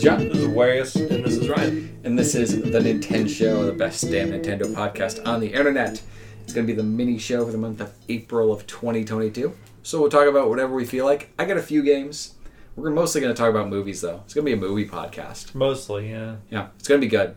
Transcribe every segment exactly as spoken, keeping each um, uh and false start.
John. This is Warius. And this is Ryan. And this is the Nintendo Show, the best damn Nintendo podcast on the internet. It's going to be the mini show for the month of April of twenty twenty-two. So we'll talk about whatever we feel like. I got a few games. We're mostly going to talk about movies, though. It's going to be a movie podcast. Mostly, yeah. Yeah, it's going to be good.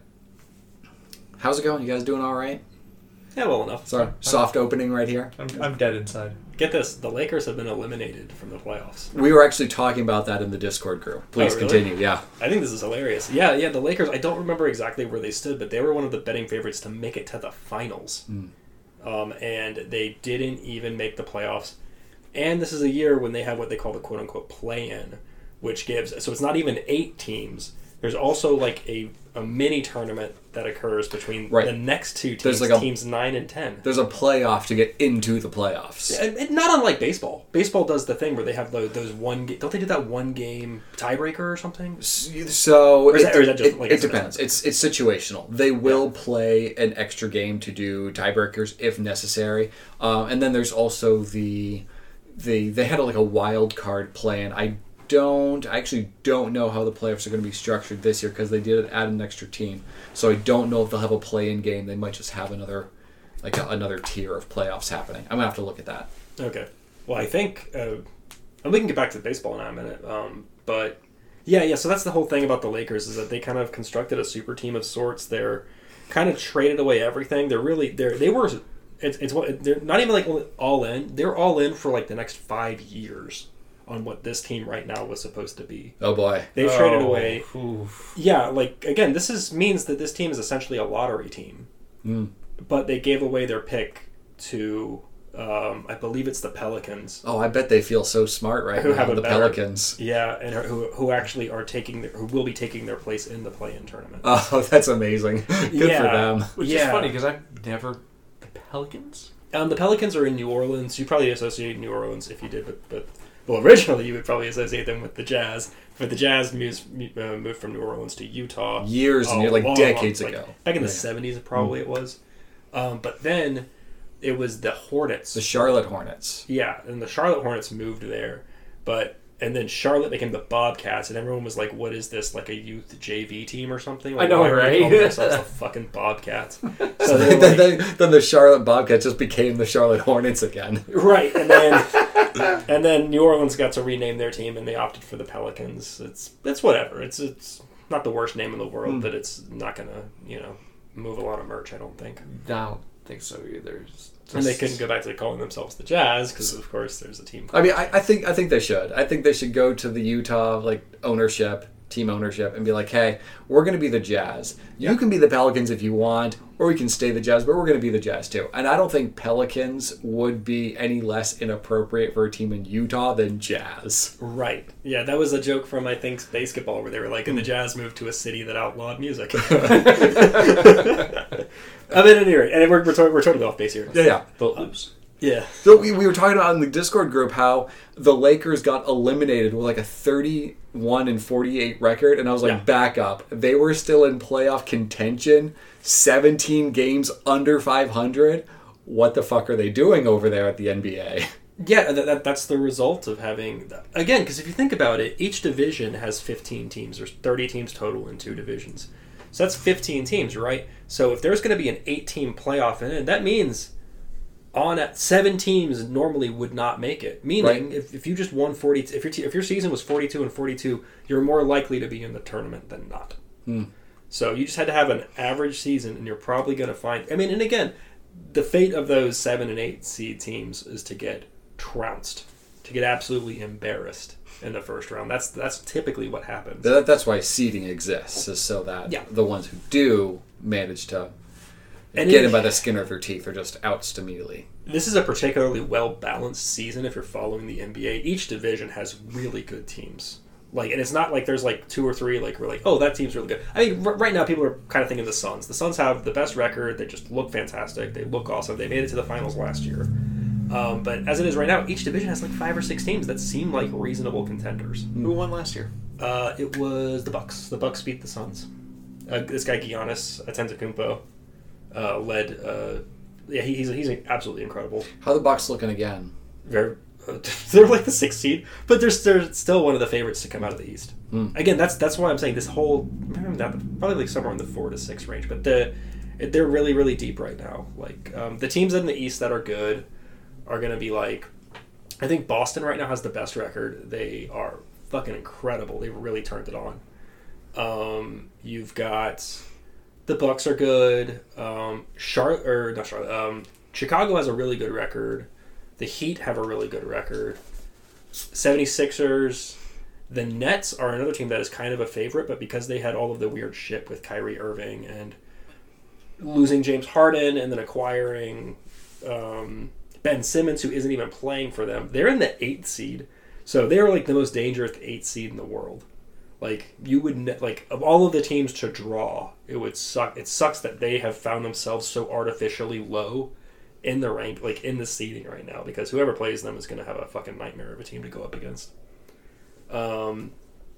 How's it going? You guys doing all right? Yeah, well enough. Sorry, soft opening right here. I'm, I'm dead inside. Get this, the Lakers have been eliminated from the playoffs. We were actually talking about that in the Discord group. Please oh, really? continue, yeah. I think this is hilarious. Yeah, yeah, the Lakers, I don't remember exactly where they stood, but they were one of the betting favorites to make it to the finals. Mm. Um, and they didn't even make the playoffs. And this is a year when they have what they call the quote-unquote play-in, which gives... So it's not even eight teams. There's also like a, a mini tournament that occurs between right. the next two teams, like a, teams nine and ten. There's a playoff to get into the playoffs. And, and not unlike baseball. Baseball does the thing where they have those, those one game... Don't they do that one game tiebreaker or something? So... Or is, it, that, or is that just it, like... It depends. It's it's situational. They will yeah. play an extra game to do tiebreakers if necessary. Um, and then there's also the... the They had a, like a wild card plan. I don't I actually don't know how the playoffs are going to be structured this year because they did add an extra team, so I don't know if they'll have a play-in game. They might just have another like a, another tier of playoffs happening. I'm gonna have to look at that. Okay, well I think uh, and we can get back to baseball in a minute, um, but yeah yeah so that's the whole thing about the Lakers is that they kind of constructed a super team of sorts. They're kind of traded away everything. They're really they're they were it's, it's they're not even like all in. They're all in for like the next five years on what this team right now was supposed to be. Oh boy. They've oh, traded away. Oof. Yeah, like, again, this is means that this team is essentially a lottery team. Mm. But they gave away their pick to, um, I believe it's the Pelicans. Oh, I bet they feel so smart right who now, have the better, Pelicans. Yeah, and who who actually are taking, their, who will be taking their place in the play-in tournament. Oh, that's amazing. Good yeah. for them. Which yeah. is funny, because I've never... The Pelicans? Um, the Pelicans are in New Orleans. You probably associate New Orleans if you did, but... but Well, originally you would probably associate them with the Jazz, but the Jazz moved, uh, moved from New Orleans to Utah years and years, like long, decades long, ago. Like, back in the yeah. seventies, probably mm-hmm. it was. Um, but then it was the Hornets, the Charlotte Hornets. Yeah, and the Charlotte Hornets moved there, but and then Charlotte became the Bobcats, and everyone was like, "What is this? Like a youth J V team or something?" Like, I know, why right? Are they themselves the fucking Bobcats. So then, like, then, then the Charlotte Bobcats just became the Charlotte Hornets again. Right, and then. And then New Orleans got to rename their team, and they opted for the Pelicans. It's it's whatever. It's it's not the worst name in the world, mm. but it's not gonna you know move a lot of merch. I don't think. I don't think so either. Just... And they couldn't go back to calling themselves the Jazz because, of course, there's a team. I mean, I, I think I think they should. I think they should go to the Utah like ownership, team ownership, and be like, "Hey, we're going to be the Jazz. You yeah. can be the Pelicans if you want, or we can stay the Jazz, but we're going to be the Jazz too." And I don't think Pelicans would be any less inappropriate for a team in Utah than Jazz. Right. Yeah, that was a joke from, I think, basketball, where they were like, and the Jazz moved to a city that outlawed music. I mean, at any rate, and we're, we're, totally, we're totally off base here. Yeah, yeah. Footloose. Yeah. So we, we were talking about in the Discord group how the Lakers got eliminated with like a thirty-one and forty-eight record, and I was like, yeah. back up. They were still in playoff contention, seventeen games under five hundred. What the fuck are they doing over there at the N B A? Yeah, that, that that's the result of having... Again, because if you think about it, each division has fifteen teams. There's thirty teams total in two divisions. So that's fifteen teams, right? So if there's going to be an eight-team playoff in it, that means... on at seven teams normally would not make it. Meaning, right. if, if you just won forty, if your te- if your season was forty-two and forty-two, you're more likely to be in the tournament than not. Hmm. So you just had to have an average season, and you're probably going to find. I mean, and again, the fate of those seven and eight seed teams is to get trounced, to get absolutely embarrassed in the first round. That's that's typically what happens. That, that's why seeding exists, is so that yeah. the ones who do manage to. And get it, him by the skin of their teeth or just oust immediately. This is a particularly well-balanced season if you're following the N B A. Each division has really good teams. Like, and it's not like there's like two or three like we're like, oh, that team's really good. I mean, r- right now people are kind of thinking the Suns. The Suns have the best record. They just look fantastic. They look awesome. They made it to the finals last year. Um, but as it is right now, each division has like five or six teams that seem like reasonable contenders. Who won last year? Uh, it was the Bucks. The Bucks beat the Suns. Uh, this guy Giannis Antetokounmpo. Uh, led, uh, yeah, he, he's he's absolutely incredible. How are the Bucks looking again? Very, they're like the sixth seed, but they're, they're still one of the favorites to come out of the East. Mm. Again, that's that's why I'm saying this whole probably like somewhere in the four to six range, but the they're really really deep right now. Like um, the teams in the East that are good are going to be like, I think Boston right now has the best record. They are fucking incredible. They've really turned it on. Um, you've got the Bucks are good. Um, Charlotte or not Charlotte. Um, Chicago has a really good record. The Heat have a really good record. seventy-sixers. The Nets are another team that is kind of a favorite, but because they had all of the weird shit with Kyrie Irving and losing James Harden and then acquiring um, Ben Simmons, who isn't even playing for them, they're in the eighth seed. So they're like the most dangerous eighth seed in the world. Like you would ne- like of all of the teams to draw, it would suck. It sucks that they have found themselves so artificially low in the rank, like in the seeding right now, because whoever plays them is going to have a fucking nightmare of a team to go up against. Um,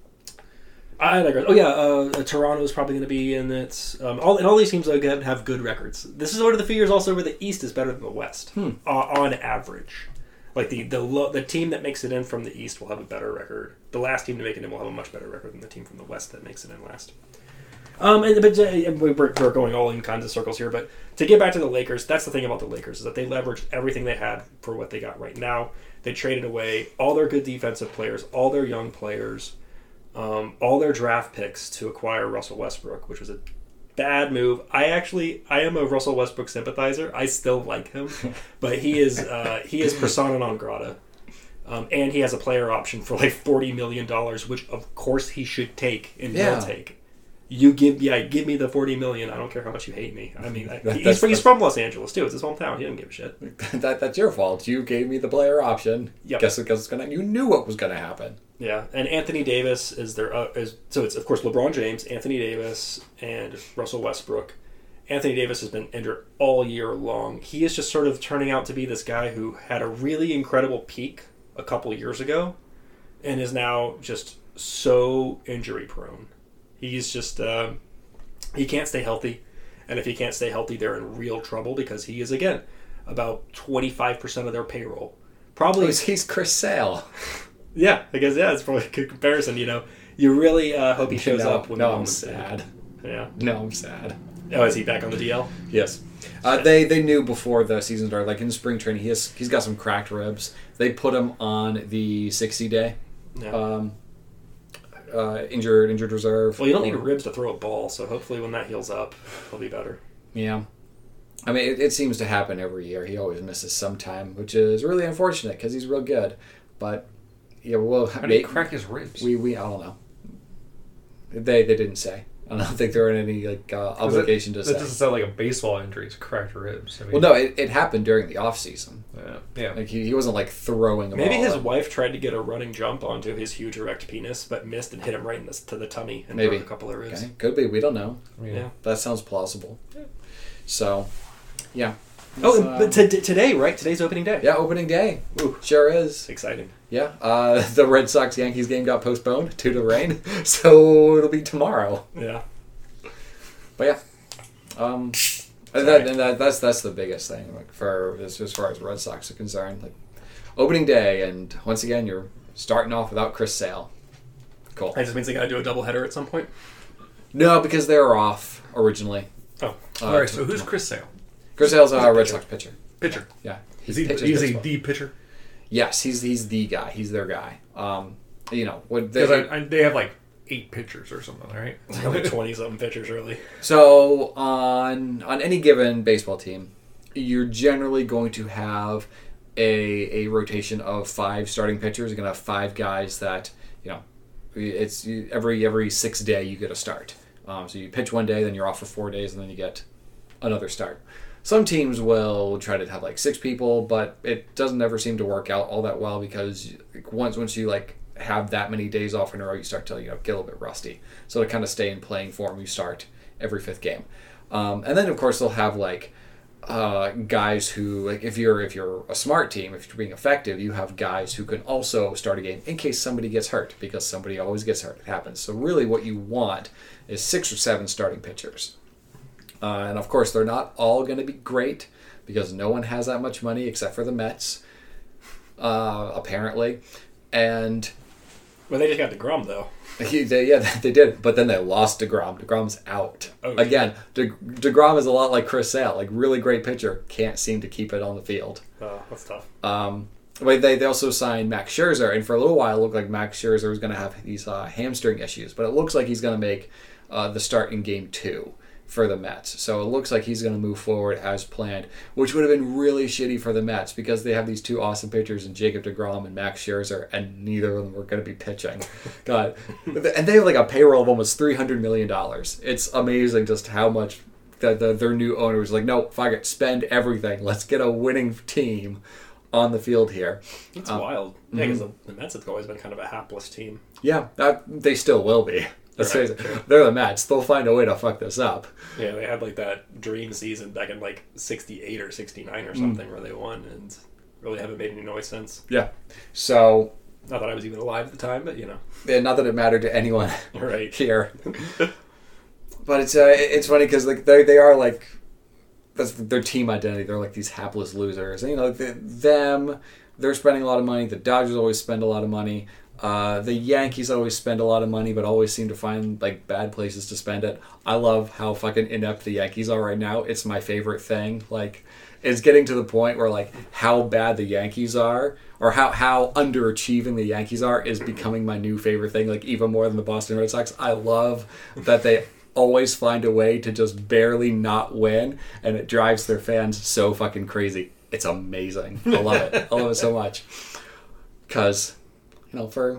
I digress. Oh yeah, uh, Toronto is probably going to be in it. Um, all and all these teams again have good records. This is one of the figures also where the East is better than the West Hmm. uh, on average. Like the the lo- the team that makes it in from the East will have a better record. The last team to make it in will have a much better record than the team from the West that makes it in last. Um, and but uh, we're, we're going all in kinds of circles here. But to get back to the Lakers, that's the thing about the Lakers is that they leveraged everything they had for what they got right now. They traded away all their good defensive players, all their young players, um, all their draft picks to acquire Russell Westbrook, which was a bad move. I actually, I am a Russell Westbrook sympathizer. I still like him, but he is uh, he is persona non grata, um, and he has a player option for like forty million dollars, which of course he should take and Yeah. will take. You give, yeah, give me the forty million. I don't care how much you hate me. I mean, I, That- he's, that's- he's from Los Angeles too. It's his hometown. He doesn't give a shit. that that's your fault. You gave me the player option. Yep. Guess what? Guess what's gonna. You knew what was gonna happen. Yeah, and Anthony Davis is their uh, is so it's of course LeBron James, Anthony Davis, and Russell Westbrook. Anthony Davis has been injured all year long. He is just sort of turning out to be this guy who had a really incredible peak a couple years ago, and is now just so injury prone. He's just uh, he can't stay healthy, and if he can't stay healthy, they're in real trouble because he is again about twenty-five percent of their payroll. Probably Oh, he's, he's Chris Sale. Yeah, I guess yeah, it's probably a good comparison. You know, you really uh, hope he shows no, up when no, the I'm moment's sad. there. Yeah. No, I'm sad. Oh, is he back on the D L? Yes. Uh, they they knew before the season started, like in spring training, he has he's got some cracked ribs. They put him on the sixty day Yeah. um, uh, injured injured reserve. well, you don't need ribs to throw a ball, so hopefully when that heals up, he'll be better. Yeah. I mean, it, it seems to happen every year. He always misses some time, which is really unfortunate because he's real good. But yeah, well, How did he crack his ribs? We we I don't know. They they didn't say. I don't think they're in any like uh, 'Cause obligation that, to that say. doesn't sound like a baseball injury. It's cracked ribs. I mean, Well, no, it, it happened during the off season. Yeah. yeah. Like he, he wasn't like throwing a Maybe ball his up. wife tried to get a running jump onto his huge erect penis, but missed and hit him right in the, to the tummy and Maybe. broke a couple of ribs. Okay, could be. We don't know. I mean, Yeah. That sounds plausible. So, yeah. Oh, It's, and- but um, t- today, right? Today's opening day. yeah, opening day. Ooh, Sure is. it's exciting. Yeah. Uh, the Red Sox Yankees game got postponed due to rain, so it'll be tomorrow. Yeah. But yeah, um, and, that, and that, that's that's the biggest thing like for as, as far as Red Sox are concerned. Like opening day, and once again, you're starting off without Chris Sale. Cool. That just means they got to do a doubleheader at some point. No, because they were off originally. Oh, Uh, All right. t- So who's Chris Sale? Chris Sale's He's a a Red pitcher. Sox pitcher. Pitcher. Yeah, Is he? pitches He's a baseball. D pitcher. Yes, he's he's the guy. He's their guy. Um, you know what? Because They, I, I, they have like eight pitchers or something, right? like twenty something pitchers, really. So on on any given baseball team, you're generally going to have a a rotation of five starting pitchers. You're going to have five guys that you know. It's you, every every sixth day you get a start. Um, so you pitch one day, then you're off for four days, and then you get another start. Some teams will try to have like six people, but it doesn't ever seem to work out all that well because like, once once you like have that many days off in a row, you start to you know get a little bit rusty. So to kind of stay in playing form, you start every fifth game, um, and then of course they'll have like uh, guys who like if you're if you're a smart team, if you're being effective, you have guys who can also start a game in case somebody gets hurt because somebody always gets hurt. It happens. So really, what you want is six or seven starting pitchers. Uh, and of course, they're not all going to be great because no one has that much money except for the Mets. uh, apparently, and Well, they just got DeGrom though. he, they, yeah, they did. But then they lost DeGrom. DeGrom's out Oh, again. De, DeGrom is a lot like Chris Sale, like really great pitcher, can't seem to keep it on the field. Oh, that's tough. Um, but they they also signed Max Scherzer, and for a little while it looked like Max Scherzer was going to have these uh, hamstring issues, but it looks like he's going to make uh, the start in Game Two for the Mets. So it looks like he's going to move forward as planned, which would have been really shitty for the Mets because they have these two awesome pitchers in Jacob deGrom and Max Scherzer, and neither of them were going to be pitching. God, and they have like a payroll of almost three hundred million dollars. It's amazing just how much the, the, their new owner was like, no, fuck it, spend everything. Let's get a winning team on the field here. It's Um, wild. Yeah, because the, the Mets have always been kind of a hapless team. Yeah, that, they still will be. Let's Right, face it. true. They're the Mets. They'll find a way to fuck this up. Yeah, they had like that dream season back in like sixty-eight or sixty-nine Mm. or something where they won and really haven't made any noise since. Yeah. So, Not that I was even alive at the time, but you know. yeah, not that it mattered to anyone Right. here. But it's uh, it's funny because like they they are like that's their team identity. They're like these hapless losers. And, you know, the, them they're spending a lot of money. The Dodgers always spend a lot of money. Uh, the Yankees always spend a lot of money, but always seem to find like bad places to spend it. I love how fucking inept the Yankees are right now. It's my favorite thing. Like, it's getting to the point where like how bad the Yankees are, or how how underachieving the Yankees are, is becoming my new favorite thing. Like even more than the Boston Red Sox. I love that they always find a way to just barely not win, and it drives their fans so fucking crazy. It's amazing. I love it. I love it so much. Because, you know, for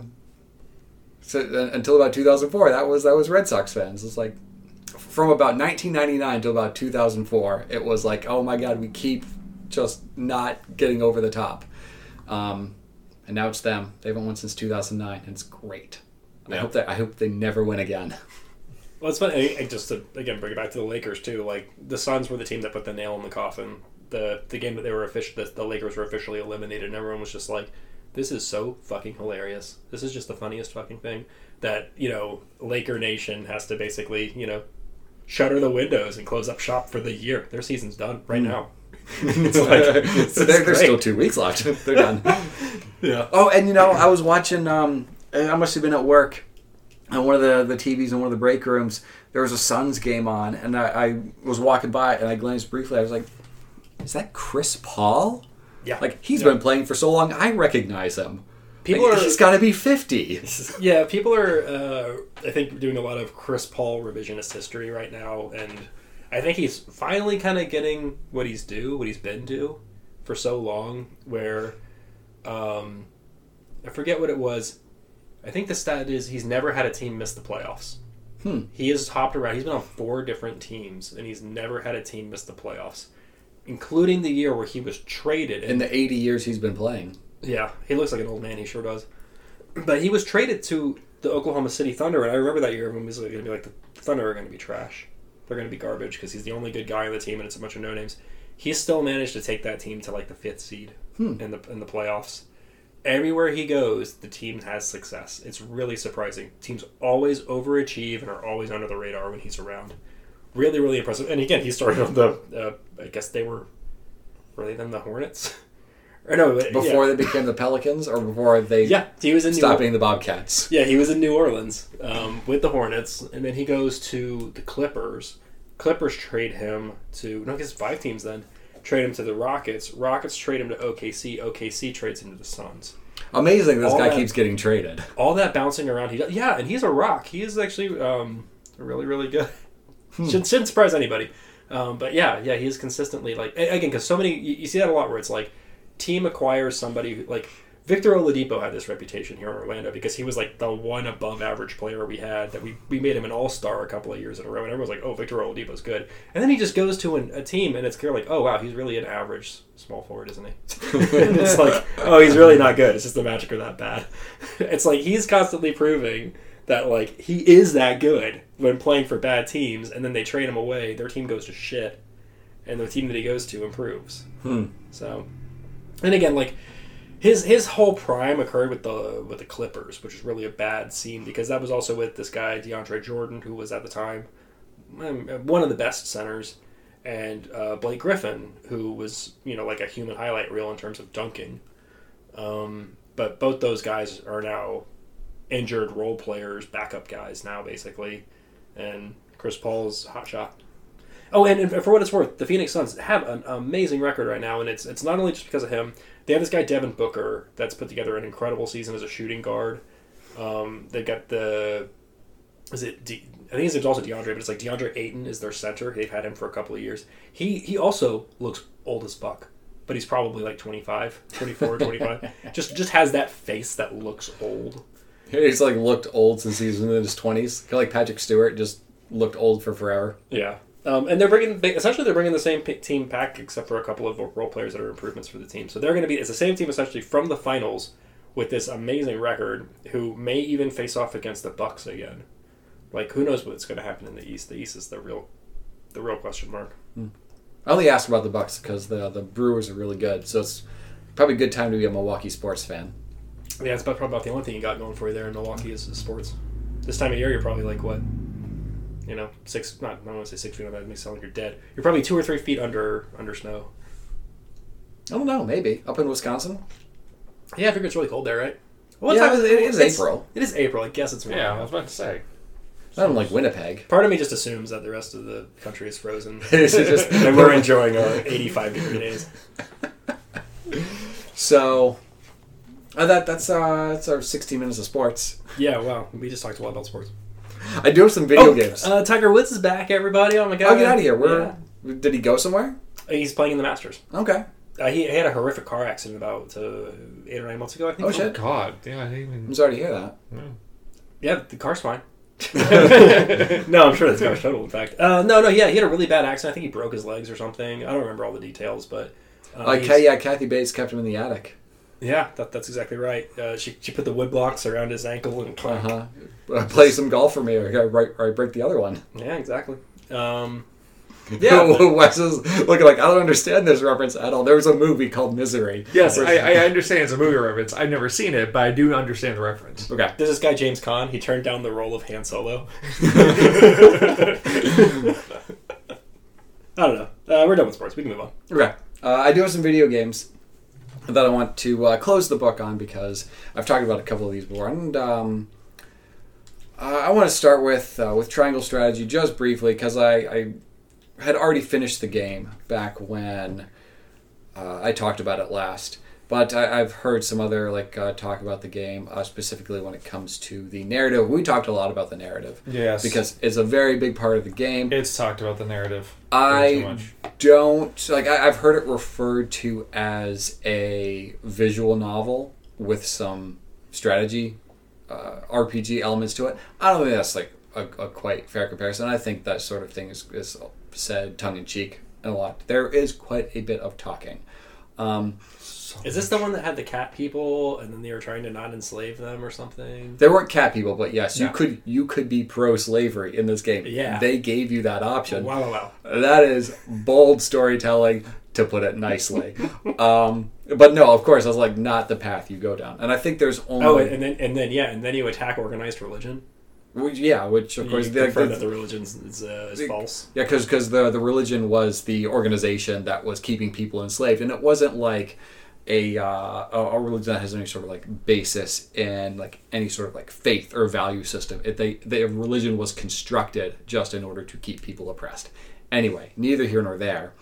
so, uh, until about two thousand four, that was that was Red Sox fans. It's like from about nineteen ninety-nine to about two thousand four, it was like, oh my god, we keep just not getting over the top. Um, and now it's them. They haven't won since two thousand nine, and it's great. I Yeah. hope that I hope they never win again. Well, it's funny. I- Just to again bring it back to the Lakers too. Like the Suns were the team that put the nail in the coffin. The the game that they were official, the, the Lakers were officially eliminated, and everyone was just like, "This is so fucking hilarious. This is just the funniest fucking thing." That you know, Laker Nation has to basically you know shutter the windows and close up shop for the year. Their season's done right now. It's like it's So there, there's great. still two weeks left. They're done. Yeah. Oh, and you know, I was watching. Um, I must have been at work, on one of the the T Vs in one of the break rooms. There was a Suns game on, and I, I was walking by, and I glanced briefly. I was like, "Is that Chris Paul?" Yeah. Like he's Yeah. been playing for so long, I recognize him. People Like, are- He's got to be fifty. Yeah, people are, uh, I think, doing a lot of Chris Paul revisionist history right now, and I think he's finally kind of getting what he's due, what he's been due for so long, where, um, I forget what it was. I think the stat is he's never had a team miss the playoffs. Hmm. He has hopped around. He's been on four different teams, and he's never had a team miss the playoffs, including the year where he was traded. In the eighty years he's been playing. Yeah, he looks like an old man. He sure does. But he was traded to the Oklahoma City Thunder, and I remember that year everyone was going to be like, the Thunder are going to be trash. They're going to be garbage because he's the only good guy on the team, and it's a bunch of no names. He still managed to take that team to like the fifth seed Hmm. in the in the playoffs. Everywhere he goes, the team has success. It's really surprising. Teams always overachieve and are always under the radar when he's around. Really, really impressive. And again, he started on the. Uh, I guess they were. Were they then the Hornets? Or no, Before yeah. they became the Pelicans, or before they Yeah, he was in New stopped Orleans. being the Bobcats. Yeah, he was in New Orleans um, with the Hornets, and then he goes to the Clippers. Clippers trade him to no, I guess five teams then trade him to the Rockets. Rockets trade him to O K C. O K C trades him to the Suns. Amazing, this All guy that- keeps getting traded. All that bouncing around, he does. Yeah, and he's a rock. He is actually um, really, really good. Should, shouldn't surprise anybody. Um, but yeah, yeah, he is consistently like a- again because so many you, you see that a lot where it's like team acquires somebody who, like Victor Oladipo had this reputation here in Orlando because he was like the one above average player we had that we, we made him an all-star a couple of years in a row and everyone's like, oh, Victor Oladipo's good. And then he just goes to an, a team and it's clear like, oh wow, he's really an average small forward, isn't he? And it's like, oh, he's really not good. It's just the Magic are that bad. It's like he's constantly proving that like he is that good when playing for bad teams, and then they trade him away, their team goes to shit, and the team that he goes to improves. Hmm. So, and again, like his his whole prime occurred with the with the Clippers, which is really a bad scene because that was also with this guy DeAndre Jordan, who was at the time um, one of the best centers, and uh, Blake Griffin, who was you know like a human highlight reel in terms of dunking. Um, but both those guys are now injured role players, backup guys now, basically. And Chris Paul's a hot shot. Oh, and, and for what it's worth, the Phoenix Suns have an amazing record right now, and it's it's not only just because of him. They have this guy, Devin Booker, that's put together an incredible season as a shooting guard. Um, they've got the... Is it... De, I think his name's also DeAndre, but it's like DeAndre Ayton is their center. They've had him for a couple of years. He he also looks old as fuck, but he's probably like twenty-five, twenty-four, twenty-five. Just just has that face that looks old. He's like looked old since he was in his twenties. Kind of like Patrick Stewart, just looked old for forever. Yeah. Um, and they're bringing essentially they're bringing the same p- team back, except for a couple of role players that are improvements for the team. So they're going to be it's the same team essentially from the finals with this amazing record, who may even face off against the Bucks again. Like, who knows what's going to happen in the East? The East is the real, the real question mark. Hmm. I only asked about the Bucks because the the Brewers are really good, so it's probably a good time to be a Milwaukee sports fan. Yeah, it's about, probably about the only thing you got going for you there in Milwaukee is, is sports. This time of year, you're probably like what? You know, six. Not I don't want to say six feet. That makes it sound like you're dead. You're probably two or three feet under under snow. I don't know. Maybe up in Wisconsin. Yeah, I figure it's really cold there, right? What yeah, time it is it's, April. It is April. I guess it's warm. Yeah, I was about to say. I don't like Winnipeg. Part of me just assumes that the rest of the country is frozen. It's just- and we're enjoying our eighty-five degree days. So, uh, that that's uh, that's our sixteen minutes of sports. Yeah, wow. We just talked a lot about sports. I do have some video oh, games. Uh, Tiger Woods is back, everybody. Oh my god. Oh, get out of here. Where did he go somewhere? Yeah. He's playing in the Masters. Okay. Uh, he, he had a horrific car accident about uh, eight or nine months ago, I think. Oh, shit. God, yeah, I didn't even. I'm sorry to hear that. No. Yeah, the car's fine. No, I'm sure the car's total, in fact. Uh, no, no, yeah, he had a really bad accident. I think he broke his legs or something. I don't remember all the details, but... Uh, Uh, Ka- yeah, Kathy Bates kept him in the attic. Yeah, that, that's exactly right. Uh, she she put the wood blocks around his ankle and... Uh-huh. Uh, play some golf for me, or I, right, or I break the other one. Yeah, exactly. Um, yeah, Yeah, but- Wes is looking like, I don't understand this reference at all. There was a movie called Misery. Yes, Where- I, I understand it's a movie reference. I've never seen it, but I do understand the reference. Okay. There's this guy, James Caan. He turned down the role of Han Solo. I don't know. Uh, we're done with sports. We can move on. Okay. Uh, I do have some video games that I want to uh, close the book on because I've talked about a couple of these before. And um, uh, I want to start with uh, with Triangle Strategy just briefly because I, I had already finished the game back when uh, I talked about it last. But I, I've heard some other like uh, talk about the game, uh, specifically when it comes to the narrative. We talked a lot about the narrative. Yes. Because it's a very big part of the game. It's talked about the narrative. way too I much. don't like. I, I've heard it referred to as a visual novel with some strategy, uh, R P G elements to it. I don't think that's like a, a quite fair comparison. I think that sort of thing is, is said tongue in cheek a lot. There is quite a bit of talking. Um, Is this the one that had the cat people, and then they were trying to not enslave them or something? there weren't cat people, but yes, you Yeah. could you could be pro slavery in this game. Yeah. They gave you that option. Wow, wow, wow. That is bold storytelling, to put it nicely. um, but no, of course, that's like not the path you go down. And I think there's only Oh, and then and then yeah, and then you attack organized religion. which, yeah, which of course you the, confirm the- that the religion is, uh, is the- false. yeah, because the the religion was the organization that was keeping people enslaved, and it wasn't like a uh, a a religion that has any sort of like basis in like any sort of like faith or value system. It, they the religion was constructed just in order to keep people oppressed. Anyway, neither here nor there,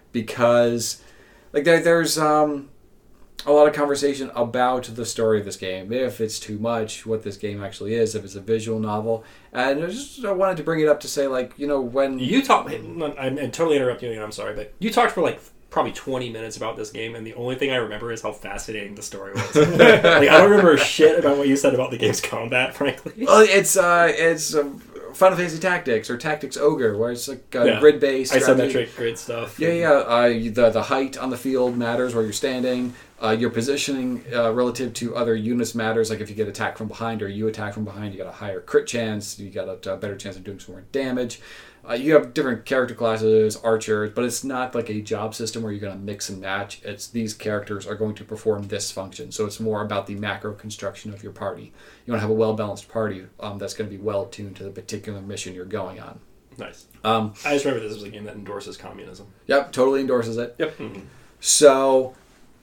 because like there, there's um, a lot of conversation about the story of this game, if it's too much, what this game actually is, if it's a visual novel, and I just I wanted to bring it up to say like you know when You talked. I'm, I'm totally interrupting you. I'm sorry, but you talked for like probably twenty minutes about this game, and the only thing I remember is how fascinating the story was. Like, I don't remember shit about what you said about the game's combat, frankly. Well, it's uh, it's uh, Final Fantasy Tactics or Tactics Ogre, where it's like uh, Yeah. grid-based. strategy. Isometric grid stuff. Yeah, yeah. Uh, the the height on the field matters where you're standing. Uh, your positioning uh, relative to other units matters. Like if you get attacked from behind or you attack from behind, you got a higher crit chance. You got a, a better chance of doing some more damage. Uh, you have different character classes, archers, but it's not like a job system where you're going to mix and match. It's these characters are going to perform this function. So it's more about the macro construction of your party. You want to have a well-balanced party um, that's going to be well-tuned to the particular mission you're going on. Nice. Um, I just remember this was a game that endorses communism. yep, totally endorses it. Yep. So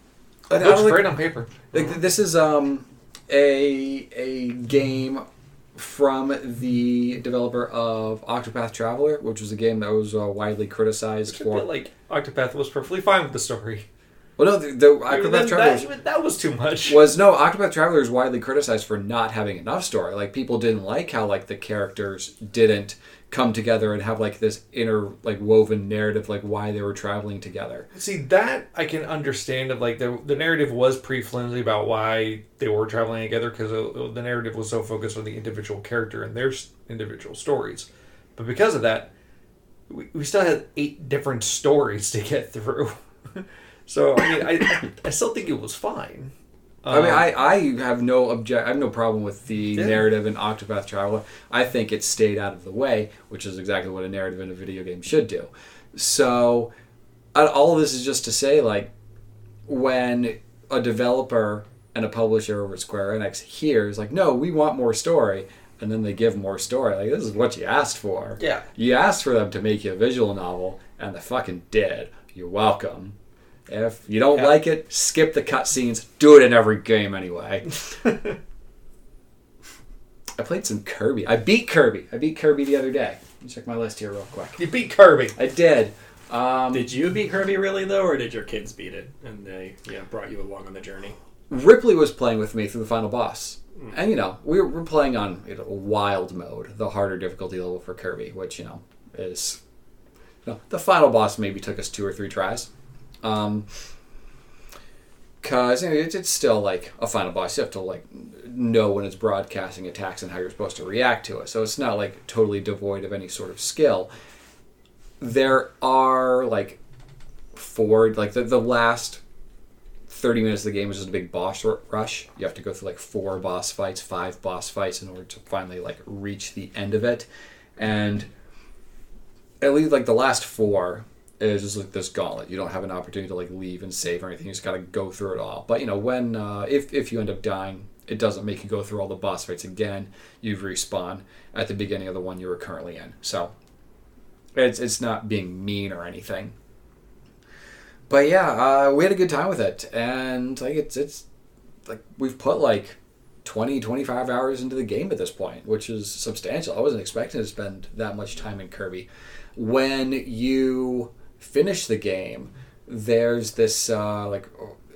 I, I Looks like, great on paper. like this is um a a game from the developer of Octopath Traveler, which was a game that was uh, widely criticized Which I for. feel like Octopath was perfectly fine with the story. Well, no, the, the Octopath Then Traveler that, that was too much. was no Octopath Traveler is widely criticized for not having enough story. Like people didn't like how like the characters didn't come together and have like this inner like woven narrative, like why they were traveling together. See, that I can understand. Of like the the narrative was pretty flimsy about why they were traveling together because the narrative was so focused on the individual character and their s- individual stories. But because of that, we, we still had eight different stories to get through. So I mean, I, I I still think it was fine. I mean, Um, I, I have no object. I have no problem with the Yeah. narrative in Octopath Traveler. I think it stayed out of the way, which is exactly what a narrative in a video game should do. So, uh, all of this is just to say, like, when a developer and a publisher over at Square Enix hears, like, no, we want more story, and then they give more story, like, this is what you asked for. Yeah. You asked for them to make you a visual novel, and they fucking did. You're welcome. If you don't Yeah. like it, skip the cutscenes. Do it in every game anyway. I played some Kirby. I beat Kirby. I beat Kirby the other day. Let me check my list here real quick. You beat Kirby. I did. Um, Did you beat Kirby really though, or did your kids beat it and they yeah brought you along on the journey? Ripley was playing with me through the final boss. And, you know, we we're, we're playing on you know, wild mode, the harder difficulty level for Kirby, which, you know, is... You know, the final boss maybe took us two or three tries. Um, Because you know, it's, it's still, like, a final boss. You have to, like, know when it's broadcasting attacks and how you're supposed to react to it. So it's not, like, totally devoid of any sort of skill. There are, like, four... Like, the, the last... thirty minutes of the game is just a big boss rush. You have to go through like four boss fights, five boss fights in order to finally like reach the end of it. And at least like the last four is just like this gauntlet. You don't have an opportunity to like leave and save or anything. You just got to go through it all. But you know, when uh, if if you end up dying, it doesn't make you go through all the boss fights again. You respawn at the beginning of the one you were currently in. So it's it's not being mean or anything. But yeah, uh, we had a good time with it, and like it's it's like we've put like twenty, twenty-five hours into the game at this point, which is substantial. I wasn't expecting to spend that much time in Kirby. When you finish the game, there's this uh, like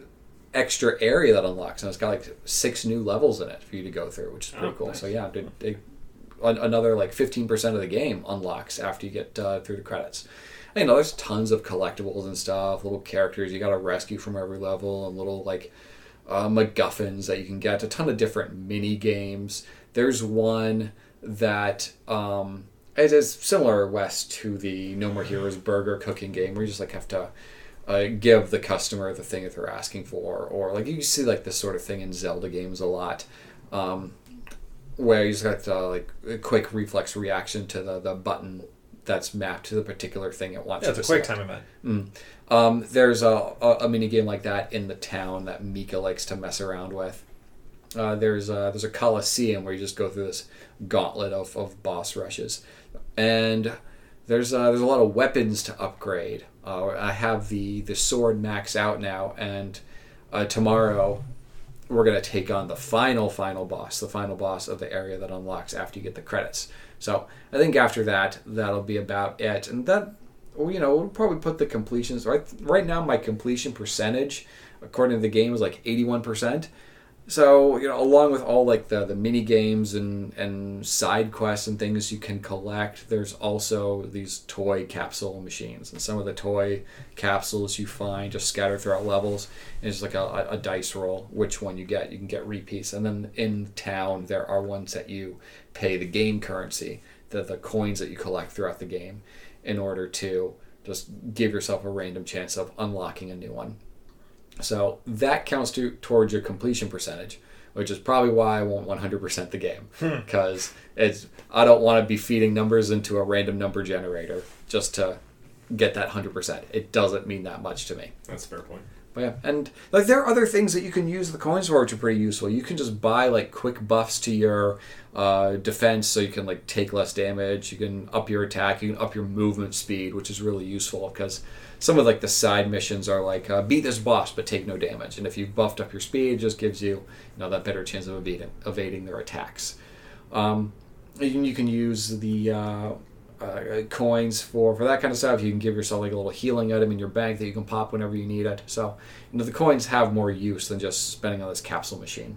extra area that unlocks, and it's got like six new levels in it for you to go through, which is pretty Oh, cool. nice. So yeah, it, it, another like fifteen percent of the game unlocks after you get uh, through the credits. You know, there's tons of collectibles and stuff, little characters you got to rescue from every level, and little like uh, MacGuffins that you can get. A ton of different mini games. There's one that um, it is similar, Wes, to the No More Heroes burger cooking game, where you just like have to uh, give the customer the thing that they're asking for, or like you see like this sort of thing in Zelda games a lot. Um, where you just got to, like a quick reflex reaction to the, the button that's mapped to the particular thing it wants Yeah, you it's to a quick select. time event. Mm. Um, there's a, a, a mini game like that in the town that Mika likes to mess around with. Uh, there's a, there's a Coliseum where you just go through this gauntlet of, of boss rushes, and there's uh, there's a lot of weapons to upgrade. Uh, I have the the sword max out now, and uh, tomorrow we're gonna take on the final final boss, the final boss of the area that unlocks after you get the credits. So I think after that, that'll be about it. And that, well, you know, we'll probably put the completions, right right now my completion percentage, according to the game, is like eighty-one percent. So, you know, along with all like the, the mini games and, and side quests and things you can collect, there's also these toy capsule machines. And some of the toy capsules you find just scattered throughout levels. And it's like a, a dice roll, which one you get. You can get repeats. And then in town, there are ones that you pay the game currency, the, the coins that you collect throughout the game, in order to just give yourself a random chance of unlocking a new one. So that counts to, towards your completion percentage, which is probably why I won't one hundred percent the game, because it's I don't want to be feeding numbers into a random number generator just to get that one hundred percent. It doesn't mean that much to me. That's a fair point. But yeah, and like there are other things that you can use the coins for which are pretty useful. You can just buy like quick buffs to your uh, defense, so you can like take less damage. You can up your attack. You can up your movement speed, which is really useful because some of like the side missions are like uh, beat this boss but take no damage. And if you've buffed up your speed, it just gives you you know that better chance of evading evading their attacks. Um, you, can, you can use the uh, uh, coins for, for that kind of stuff. You can give yourself like a little healing item in your bank that you can pop whenever you need it. So you know the coins have more use than just spending on this capsule machine.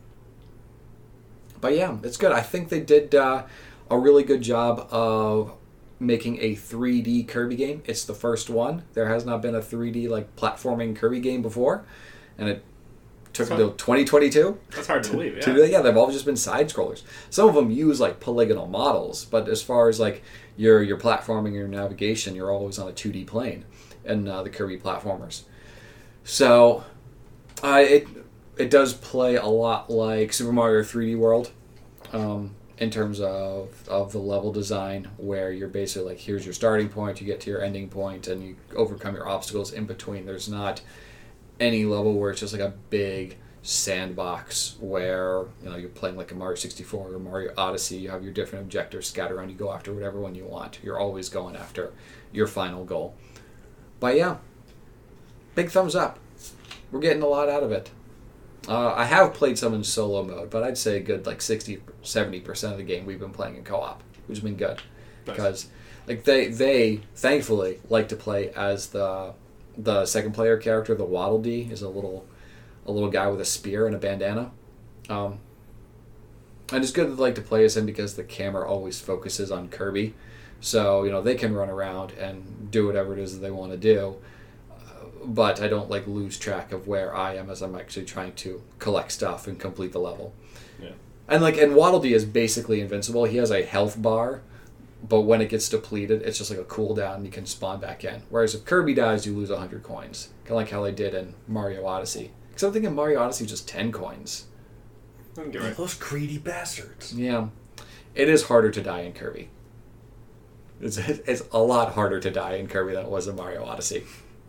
But yeah, it's good. I think they did uh, a really good job of making a three D Kirby game. It's the first one. There has not been a three D like platforming Kirby game before, and it took until twenty twenty-two. That's hard to believe. Yeah, to, yeah, they've all just been side scrollers. Some of them use like polygonal models, but as far as like your your platforming, your navigation, you're always on a two D plane in uh, the Kirby platformers. So, uh, it it does play a lot like Super Mario three D World. Um, in terms of, of the level design, where you're basically like, here's your starting point, you get to your ending point, and you overcome your obstacles in between. There's not any level where it's just like a big sandbox where you know you're playing like a Mario sixty-four or Mario Odyssey. You have your different objectives scattered around. You go after whatever one you want. You're always going after your final goal. But yeah, big thumbs up. We're getting a lot out of it. Uh, I have played some in solo mode, but I'd say a good like sixty, seventy percent of the game we've been playing in co-op, which has been good. Nice. Because like they, they thankfully like to play as the the second player character. The Waddle Dee is a little a little guy with a spear and a bandana. Um, and it's good to like to play as him because the camera always focuses on Kirby. So, you know, they can run around and do whatever it is that they want to do. But I don't like lose track of where I am as I'm actually trying to collect stuff and complete the level. Yeah. And like, and Waddle Dee is basically invincible. He has a health bar, but when it gets depleted, it's just like a cooldown and you can spawn back in. Whereas if Kirby dies, you lose one hundred coins. Kind of like how they did in Mario Odyssey. Except I'm thinking Mario Odyssey is just ten coins. You're right. Those greedy bastards. Yeah. It is harder to die in Kirby. It's, it's a lot harder to die in Kirby than it was in Mario Odyssey.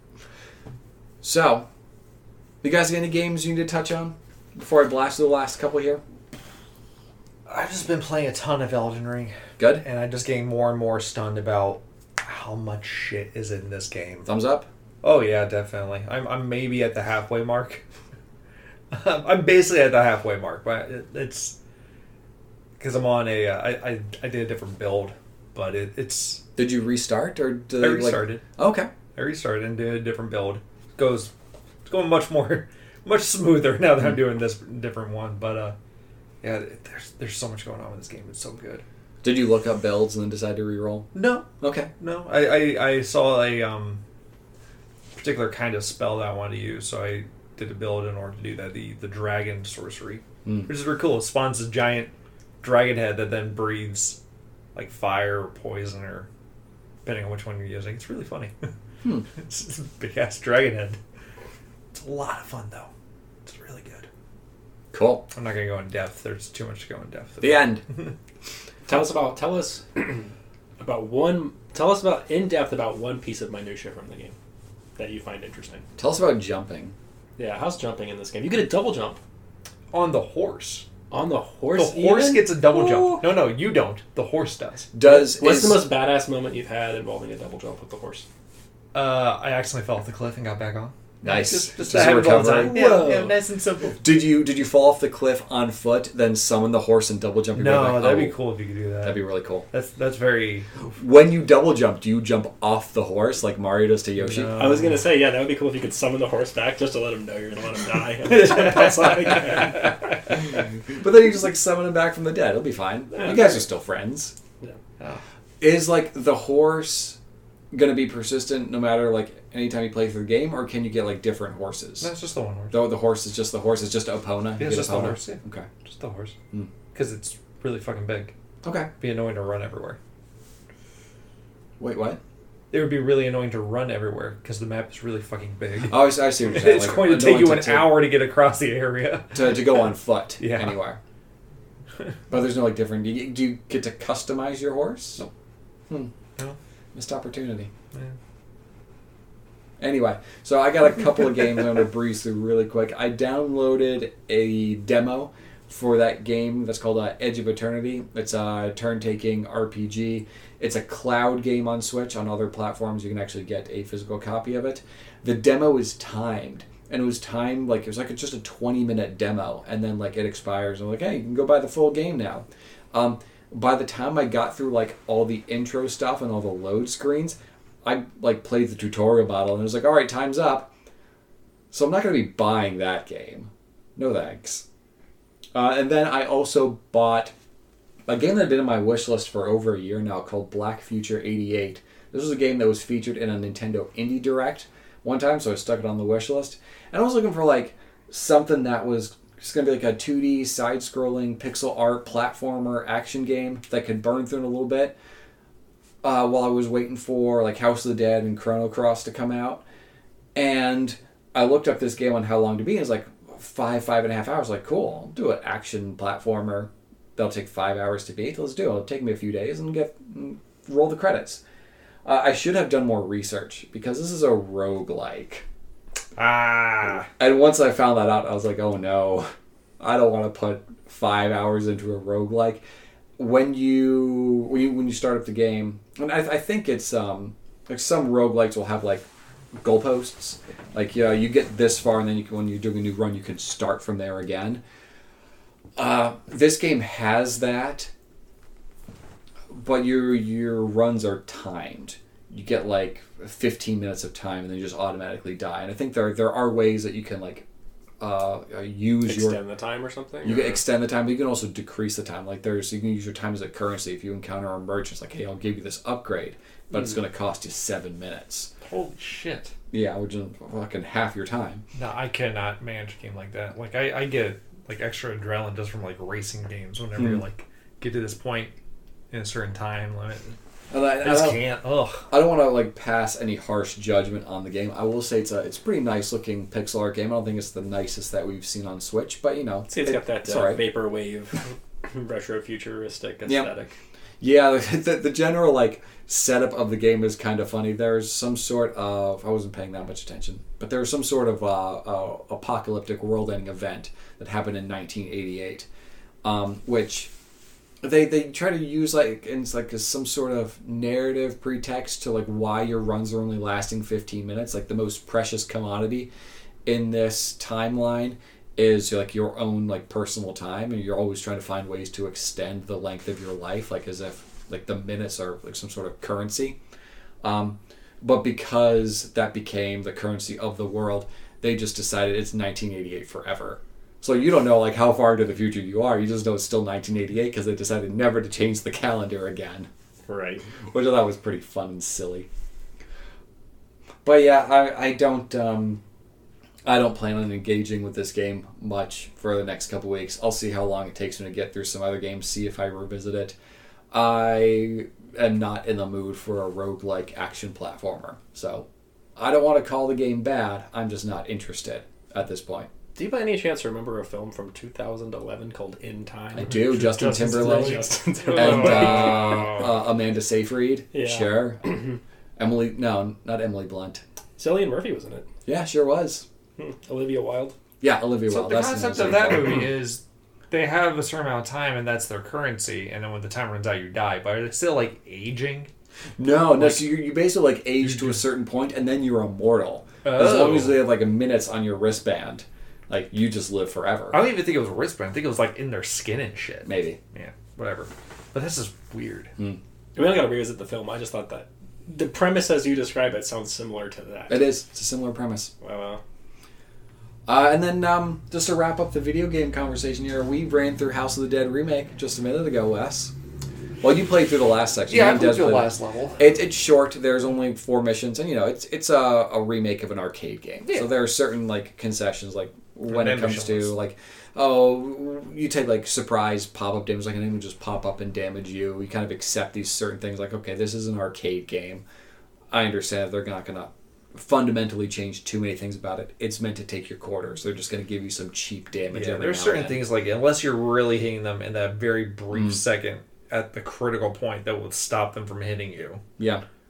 So, you guys got any games you need to touch on before I blast through the last couple here? I've just been playing a ton of Elden Ring. Good? And I'm just getting more and more stunned about how much shit is in this game. Thumbs up? Oh yeah, definitely. I'm I'm maybe at the halfway mark. I'm basically at the halfway mark, but it, it's because I'm on a uh, I, I I did a different build, but it, it's Did you restart or did I they, restarted. Like... Okay. I restarted and did a different build. Goes it's going much more much smoother now that I'm doing this different one. But uh, yeah, there's there's so much going on with this game. It's so good. Did you look up builds and then decide to reroll? No, Okay. no. I, I, I saw a um particular kind of spell that I wanted to use, so I did a build in order to do that. The the dragon sorcery, Mm. which is really cool. It spawns a giant dragon head that then breathes like fire or poison, or depending on which one you're using. It's really funny. Hmm. It's a big ass dragon head. It's a lot of fun though. It's really good. Cool. I'm not gonna go in depth. There's too much to go in depth. The end. Tell us about tell us about one. Tell us about in depth about one piece of minutia from the game that you find interesting. Tell us about jumping. Yeah, how's jumping in this game? You get a double jump On the horse. on the horse. The horse even? gets a double Ooh. jump. No, no, you don't. The horse does. Does What's is, the most badass moment you've had involving a double jump with the horse? Uh, I accidentally fell off the cliff and got back on. nice? Just, just Does to it have it all the recover? time. Yeah, Whoa. yeah, nice and simple. Did you did you fall off the cliff on foot, then summon the horse and double jump your way No, back? that'd Oh, be cool if you could do that. That'd be really cool. That's that's very. When you double jump, do you jump off the horse like Mario does to Yoshi? No. I was gonna say, yeah, that would be cool if you could summon the horse back just to let him know you're gonna let him die. And then jump outside again. But then you just like summon him back from the dead. It'll be fine. Yeah, You guys okay. are still friends. Yeah. Oh. Is like the horse gonna be persistent no matter like anytime you play through the game, or can you get like different horses? That's just the one horse. Though the horse is just the horse. It's just Epona. Yeah, You it's get just the Epona? horse. Yeah, Okay. just the horse. Hmm. Because it's really fucking big. Okay. It'd be annoying to run everywhere. Wait, what? It would be really annoying to run everywhere because the map is really fucking big. Oh, I see I see what you're saying. It's Like, going to take you annoying an to- hour to get across the area. to, to go on foot Yeah. anywhere. But there's no like different. Do you, do you get to customize your horse? Nope. Hmm. No. Missed opportunity. Yeah. Anyway, so I got a couple of games I'm going to breeze through really quick. I downloaded a demo for that game that's called uh, Edge of Eternity. It's a turn-taking R P G. It's a cloud game on Switch. On other platforms, you can actually get a physical copy of it. The demo is timed, and it was timed like it was like a, just a twenty-minute demo, and then like it expires. I'm like, hey, you can go buy the full game now. Um, by the time I got through like all the intro stuff and all the load screens, I like played the tutorial battle, and it was like, all right, time's up. So I'm not going to be buying that game. No thanks. Uh, and then I also bought a game that had been in my wish list for over a year now called Black Future eighty-eight. This was a game that was featured in a Nintendo Indie Direct one time, so I stuck it on the wish list. And I was looking for like something that was just going to be like a two D side-scrolling pixel art platformer action game that could burn through it a little bit uh, while I was waiting for like House of the Dead and Chrono Cross to come out. And I looked up this game on How Long to Beat, and it's like five, five and a half hours. Like, cool, I'll do an action platformer. That'll take five hours to beat. Let's do it. It'll take me a few days and get and roll the credits. Uh, I should have done more research because this is a roguelike. Ah. And once I found that out, I was like, oh no, I don't want to put five hours into a roguelike. When you when you, when you start up the game, and I, I think it's um like some roguelikes will have like goalposts. Like, yeah, you get this far, and then you can, when you're doing a new run, you can start from there again. Uh, this game has that, but your your runs are timed. You get like fifteen minutes of time, and then you just automatically die. And I think there there are ways that you can like uh, use extend your extend the time or something. You or? can extend the time, but you can also decrease the time. Like there's you can use your time as a currency. If you encounter a merchant, it's like, hey, I'll give you this upgrade, but mm. it's going to cost you seven minutes. Holy shit! Yeah, which is fucking half your time. No, I cannot manage a game like that. Like I, I get like extra adrenaline just from like racing games whenever mm. you like get to this point in a certain time limit. And I, I just I can't. Ugh. I don't want to like pass any harsh judgment on the game. I will say it's a it's a pretty nice looking pixel art game. I don't think it's the nicest that we've seen on Switch, but you know, see, it's it, got that uh, right. vaporwave, retro futuristic aesthetic. Yeah, yeah the, the general like setup of the game is kind of funny. There's some sort of I wasn't paying that much attention, but there's some sort of uh, uh, apocalyptic world-ending event that happened in nineteen eighty-eight, um, which. They they try to use like it's like a, some sort of narrative pretext to like why your runs are only lasting fifteen minutes. Like the most precious commodity in this timeline is like your own like personal time, and you're always trying to find ways to extend the length of your life, like as if like the minutes are like some sort of currency. Um, but because that became the currency of the world, they just decided it's nineteen eighty-eight forever. So you don't know like how far into the future you are. You just know it's still nineteen eighty-eight because they decided never to change the calendar again. Right. Which I thought was pretty fun and silly. But yeah, I, I don't um, I don't plan on engaging with this game much for the next couple weeks. I'll see how long it takes me to get through some other games, see if I revisit it. I am not in the mood for a roguelike action platformer. So I don't want to call the game bad. I'm just not interested at this point. Do you by any chance remember a film from two thousand eleven called In Time? I do. Justin, Justin Timberlake Justin and uh, uh, Amanda Seyfried. Yeah. Sure. Emily, no, not Emily Blunt. Cillian Murphy was in it. Yeah, sure was. Hmm. Olivia Wilde. Yeah, Olivia so Wilde. The that's concept of that movie is they have a certain amount of time, and that's their currency. And then when the time runs out, you die. But are they still like aging? No, like, no. So you, you basically like age to a certain point, and then you're immortal. Oh. As long as they have like a minutes on your wristband. Like, you just live forever. I don't even think it was a wristband. I think it was, like, in their skin and shit. Maybe. Yeah, whatever. But this is weird. Mm. We only got to revisit the film. I just thought that the premise as you describe it sounds similar to that. It is. It's a similar premise. Wow. Uh, and then, um, just to wrap up the video game conversation here, we ran through House of the Dead Remake just a minute ago, Wes. Well, you played through the last section. Yeah, I played through the last level. It, it's short. There's only four missions, and, you know, it's it's a, a remake of an arcade game. Yeah. So there are certain, like, concessions, like, when and it comes to, like, oh, you take, like, surprise pop-up damage, like, an enemy will just pop up and damage you. You kind of accept these certain things, like, okay, this is an arcade game. I understand they're not going to fundamentally change too many things about it. It's meant to take your quarters. They're just going to give you some cheap damage. Yeah, every there's now certain and then. things, like, unless you're really hitting them in that very brief Mm. second at the critical point that will stop them from hitting you. Yeah.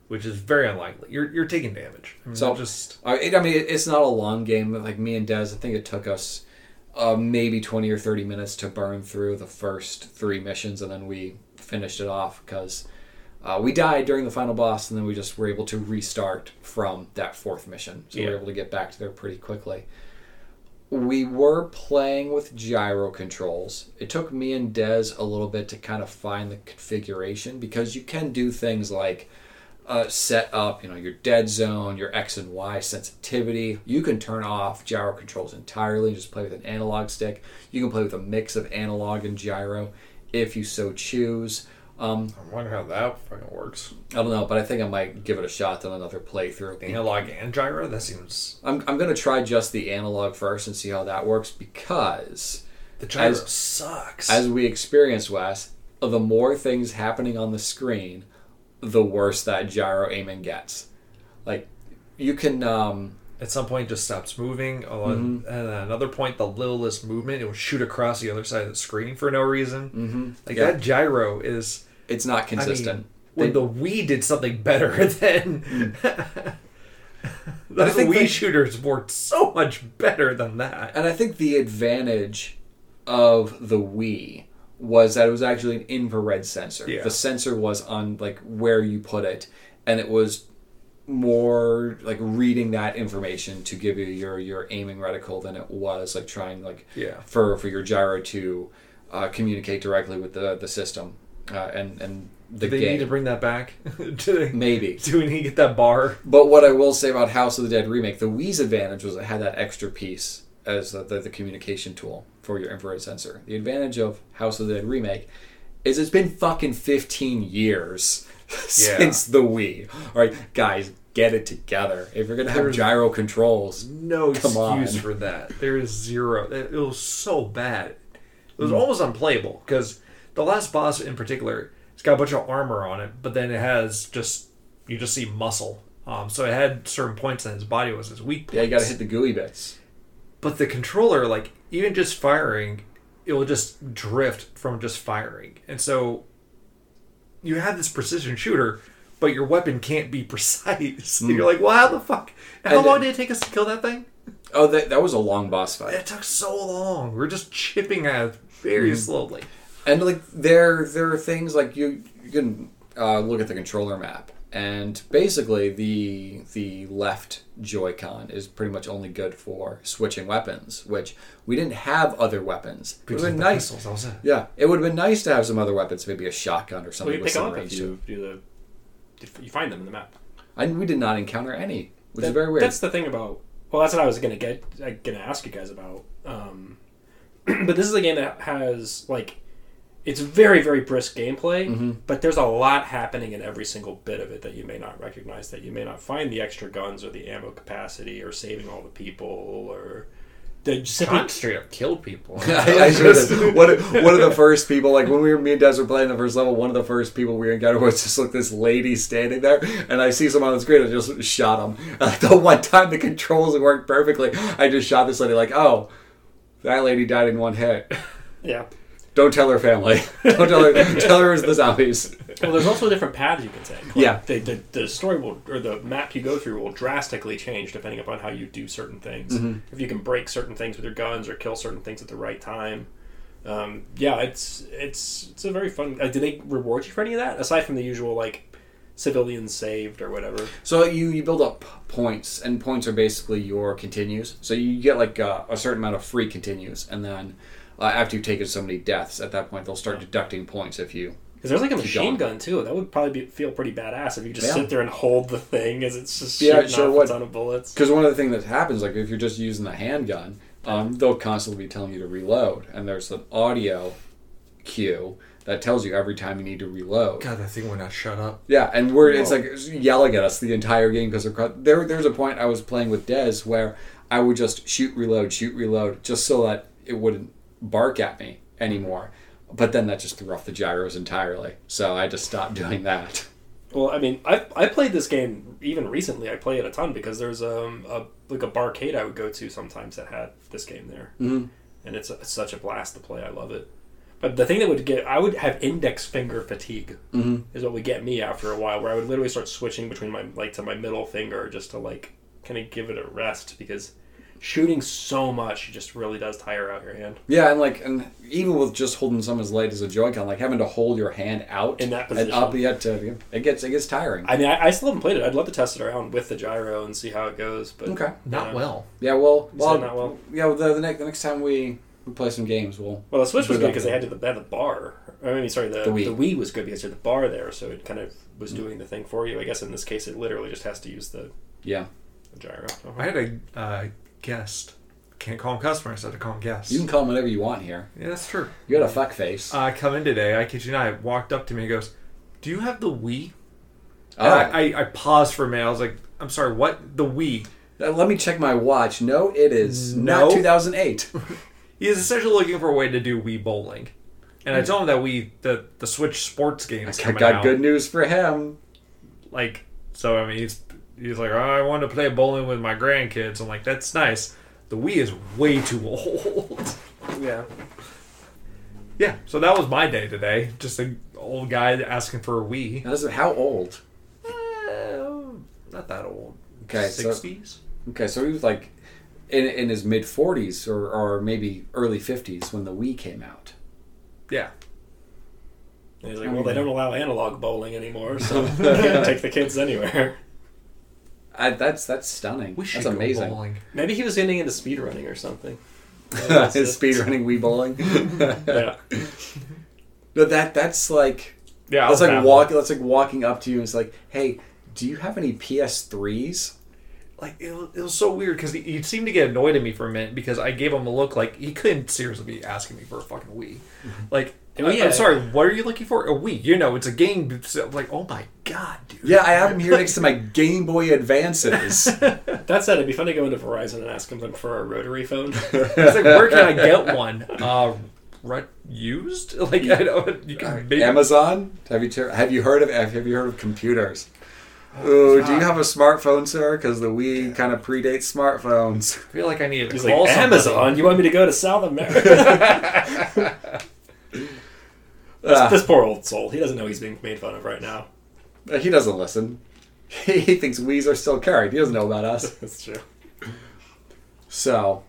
which is very unlikely. You're you're taking damage. I mean, So just I I mean, it's not a long game. But like me and Des, I think it took us uh, maybe twenty or thirty minutes to burn through the first three missions, and then we finished it off because uh, we died during the final boss, and then we just were able to restart from that fourth mission. So Yeah. we were able to get back to there pretty quickly. We were playing with gyro controls. It took me and Des a little bit to kind of find the configuration because you can do things like uh, set up, you know, your dead zone, your X and Y sensitivity. You can turn off gyro controls entirely and just play with an analog stick. You can play with a mix of analog and gyro if you so choose. Um, I wonder how that fucking works. I don't know, but I think I might give it a shot on another playthrough. Analog and gyro? That seems... I'm I'm gonna try just the analog first and see how that works because The gyro as, sucks. as we experienced, Wes, the more things happening on the screen, the worse that gyro aiming gets. Like you can um, At some point, it just stops moving. On, Mm-hmm. And at another point, the littlest movement, it will shoot across the other side of the screen for no reason. mm-hmm, Like, yeah, that gyro is... it's not consistent. I mean, when They- the Wii did something better, then... the I think Wii they- shooters worked so much better than that. And I think the advantage of the Wii was that it was actually an infrared sensor. Yeah. The sensor was on like where you put it, and it was more like reading that information to give you your, your aiming reticle than it was like trying like Yeah. for, for your gyro to uh, communicate directly with the the system uh, and and the Do they game. need to bring that back? do, they, Maybe. do we need to get that bar? But what I will say about House of the Dead Remake, the Wii's advantage was it had that extra piece as the, the, the communication tool for your infrared sensor. The advantage of House of the Dead Remake is it's been fucking fifteen years since the Wii. All right, guys, get it together. If you're going to have There's- gyro controls, No Come excuse on. for that. There is zero. It, it was so bad. It Hmm. was almost unplayable because the last boss in particular, it's got a bunch of armor on it, but then it has just you just see muscle. Um, so it had certain points that his body was his weak points. yeah, you got to hit the gooey bits. But the controller, like even just firing, it will just drift from just firing, and so you have this precision shooter, but your weapon can't be precise. And you're like, well, how the fuck? How And long it- did it take us to kill that thing? Oh, that, that was a long boss fight. It took so long. We're just chipping at it very Mm-hmm. slowly. And like there, there are things like you you can uh, look at the controller map, and basically the the left Joy-Con is pretty much only good for switching weapons, which we didn't have other weapons. It would have been nice. Pistols, that was it. Yeah, it would have been nice to have some other weapons, maybe a shotgun or Well, something you with pick them some up and range to do, it. do the. You find them in the map. And we did not encounter any, which That- is very weird. That's the thing about. Well, that's what I was gonna get. uh, Gonna ask you guys about. Um, but this is a game that has like, it's very very brisk gameplay, Mm-hmm. but there's a lot happening in every single bit of it that you may not recognize. That you may not find the extra guns or the ammo capacity or saving all the people or the simply. Con straight up killed people. I, I sure did. One of, one of the first people, like when we were, me and Des were playing the first level, one of the first people we encountered was just like this lady standing there, and I see someone on the screen and just shot him. And like the one time the controls worked perfectly, I just shot this lady like, oh, that lady died in one hit. Yeah. Don't tell her family. Don't tell her. Tell her it was the zombies. Well, there's also different paths you can take. Like, Yeah. The, the the story will or the map you go through will drastically change depending upon how you do certain things. Mm-hmm. If you can break certain things with your guns or kill certain things at the right time. Um, yeah, it's it's it's a very fun. Uh, do they reward you for any of that aside from the usual like civilians saved or whatever? So you, you build up points, and points are basically your continues. So you get like uh, a certain amount of free continues, and then uh, after you've taken so many deaths, at that point they'll start deducting points if you. Because there's like a Keep machine going. gun too. That would probably be, feel pretty badass if you just Yeah. sit there and hold the thing as it's just Yeah, shooting sure off would. a ton of bullets. Because one of the things that happens, like if you're just using the handgun, um, they'll constantly be telling you to reload, and there's an audio cue that tells you every time you need to reload. God, that thing would not shut up. Yeah, and we're it's Whoa. like yelling at us the entire game because there. There's a point I was playing with Des where I would just shoot, reload, shoot, reload, just so that it wouldn't bark at me anymore. But then that just threw off the gyros entirely, so I just stopped doing that. Well, I mean, I I played this game even recently. I play it a ton because there's um a like a barcade I would go to sometimes that had this game there, Mm-hmm. and it's, it's such a blast to play. I love it. But the thing that would get, I would have index finger fatigue. Mm-hmm. Is what would get me after a while, where I would literally start switching between my like to my middle finger just to like kind of give it a rest, because shooting so much just really does tire out your hand. Yeah, and like, and even with just holding something as light as a Joy-Con, like having to hold your hand out In that position. and up, yet to, it gets it gets tiring. I mean, I, I still haven't played it. I'd love to test it around with the gyro and see how it goes. But Okay. Not you know. well. Yeah, well, You said well, not well? yeah. The, the next the next time we, we play some games, we'll. Well, the Switch was put it good up because they had, to, they had the bar. I mean, sorry, the, The Wii. the Wii was good because you had the bar there, so it kind of was doing the thing for you. I guess in this case, it literally just has to use the, Yeah. the gyro. Uh-huh. I had a uh, guest. Can't call him customer. I said to call him guest. You can call them whatever you want here. Yeah, that's true. You got a fuck face. Uh, come in today. I kid you not. Walked up to me and goes, "Do you have the Wii?" Oh. And I, I, I paused for a minute. I was like, "I'm sorry. What? The Wii?" Uh, Let me check my watch. No, it is No. not two thousand eight. He is essentially looking for a way to do Wii bowling, and I told him that we the the Switch sports game is I coming got out. good news for him. Like, so I mean, he's he's like, oh, I want to play bowling with my grandkids. I'm like, that's nice. The Wii is way too old. Yeah. Yeah, so that was my day today. Just an old guy asking for a Wii. Now, this is- How old? Uh, not that old. Okay, so- sixties. Okay, so he was like in in his mid forties or or maybe early fifties when the Wii came out. Yeah. And he's like, well, they don't allow analog bowling anymore, so you can't take the kids anywhere. I, that's that's stunning. We should that's go amazing. bowling. Maybe he was getting into speedrunning or something. His speedrunning Wii bowling. Yeah. But that that's like Yeah, I that's was like baffled. walking. That's like walking up to you and it's like, hey, do you have any P S threes? Like it was, it was so weird because he, he seemed to get annoyed at me for a minute because I gave him a look like he couldn't seriously be asking me for a fucking Wii. Like, Oh, I, yeah. I'm sorry, what are you looking for? A Wii? You know, it's a game. It's like, oh my god, dude. Yeah, I have them here next to my Game Boy Advances. That said, it'd be fun to go into Verizon and ask them for a rotary phone. It's like, where can I get one? Uh, re- used? Like, I don't. You can maybe, Amazon? Have you ter- have you heard of have you heard of computers? Oh, do you have a smartphone, sir? Because the Wii kind of predates smartphones. I feel like I need to He's call like, somebody. Amazon? You want me to go to South America? this, Ah. this poor old soul. He doesn't know he's being made fun of right now. He doesn't listen. He thinks Wii's are still carried. He doesn't know about us. That's true. So,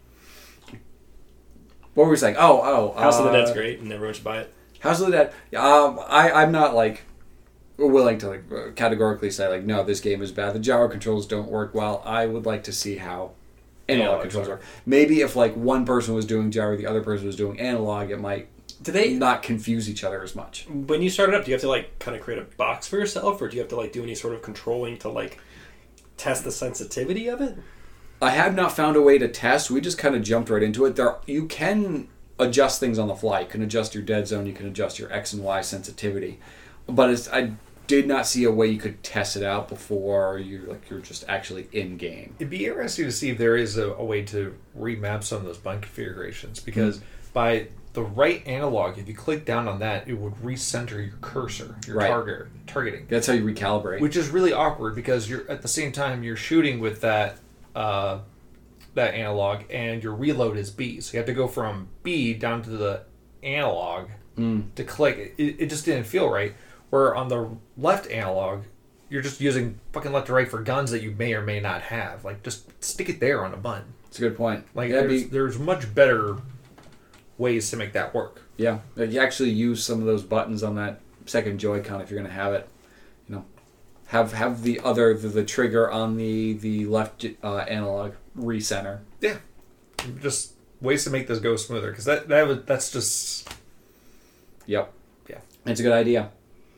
what were we saying? Oh, oh. House of the uh, Dead's great, and everyone should buy it. House of the Dead. Um, I, I'm not like willing to like uh, categorically say like no, this game is bad. The gyro controls don't work well. I would like to see how analog Analog controls work. work. Maybe if like one person was doing gyro, the other person was doing analog, it might Do they not confuse each other as much. when you start it up? Do you have to like kind of create a box for yourself, or do you have to like do any sort of controlling to like test the sensitivity of it? I have not found a way to test. We just kind of jumped right into it. There, you can adjust things on the fly. You can adjust your dead zone. You can adjust your X and Y sensitivity. But it's, I did not see a way you could test it out before you like you're just actually in game. It'd be interesting to see if there is a, a way to remap some of those button configurations because mm. by the right analog, if you click down on that, it would recenter your cursor, your Right. target targeting. That's how you recalibrate. Which is really awkward because you're at the same time you're shooting with that uh, that analog and your reload is B. So you have to go from B down to the analog Mm. to click. It, it just didn't feel right. Where on the left analog, you're just using fucking left to right for guns that you may or may not have. Like, just stick it there on a button. It's a good point. Like, yeah, there's, be, there's much better ways to make that work. yeah, you actually use some of those buttons on that second Joy-Con if you're going to have it. You know, have have the other the, the trigger on the the left uh, analog recenter. Yeah, just ways to make this go smoother because that that was, that's just Yep. Yeah. It's a good idea.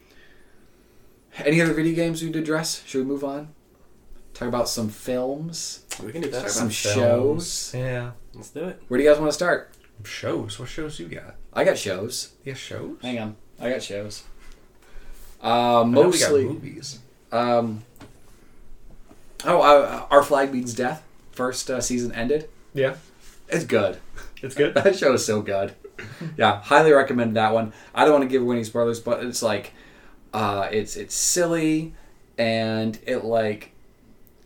Any other video games we need to address? Should we move on? Talk about some films, We can do that. some films. shows. Yeah. Let's do it. Where do you guys want to start? Shows. What shows you got? I got shows. Yeah, shows. Hang on, I got shows. Uh, I know we mostly. got movies. Um, oh, uh, Our Flag Means Death. First uh, season ended. Yeah, It's good. it's good. That show is so good. Yeah, highly recommend that one. I don't want to give away any spoilers, but it's like, uh, it's it's silly, and it like,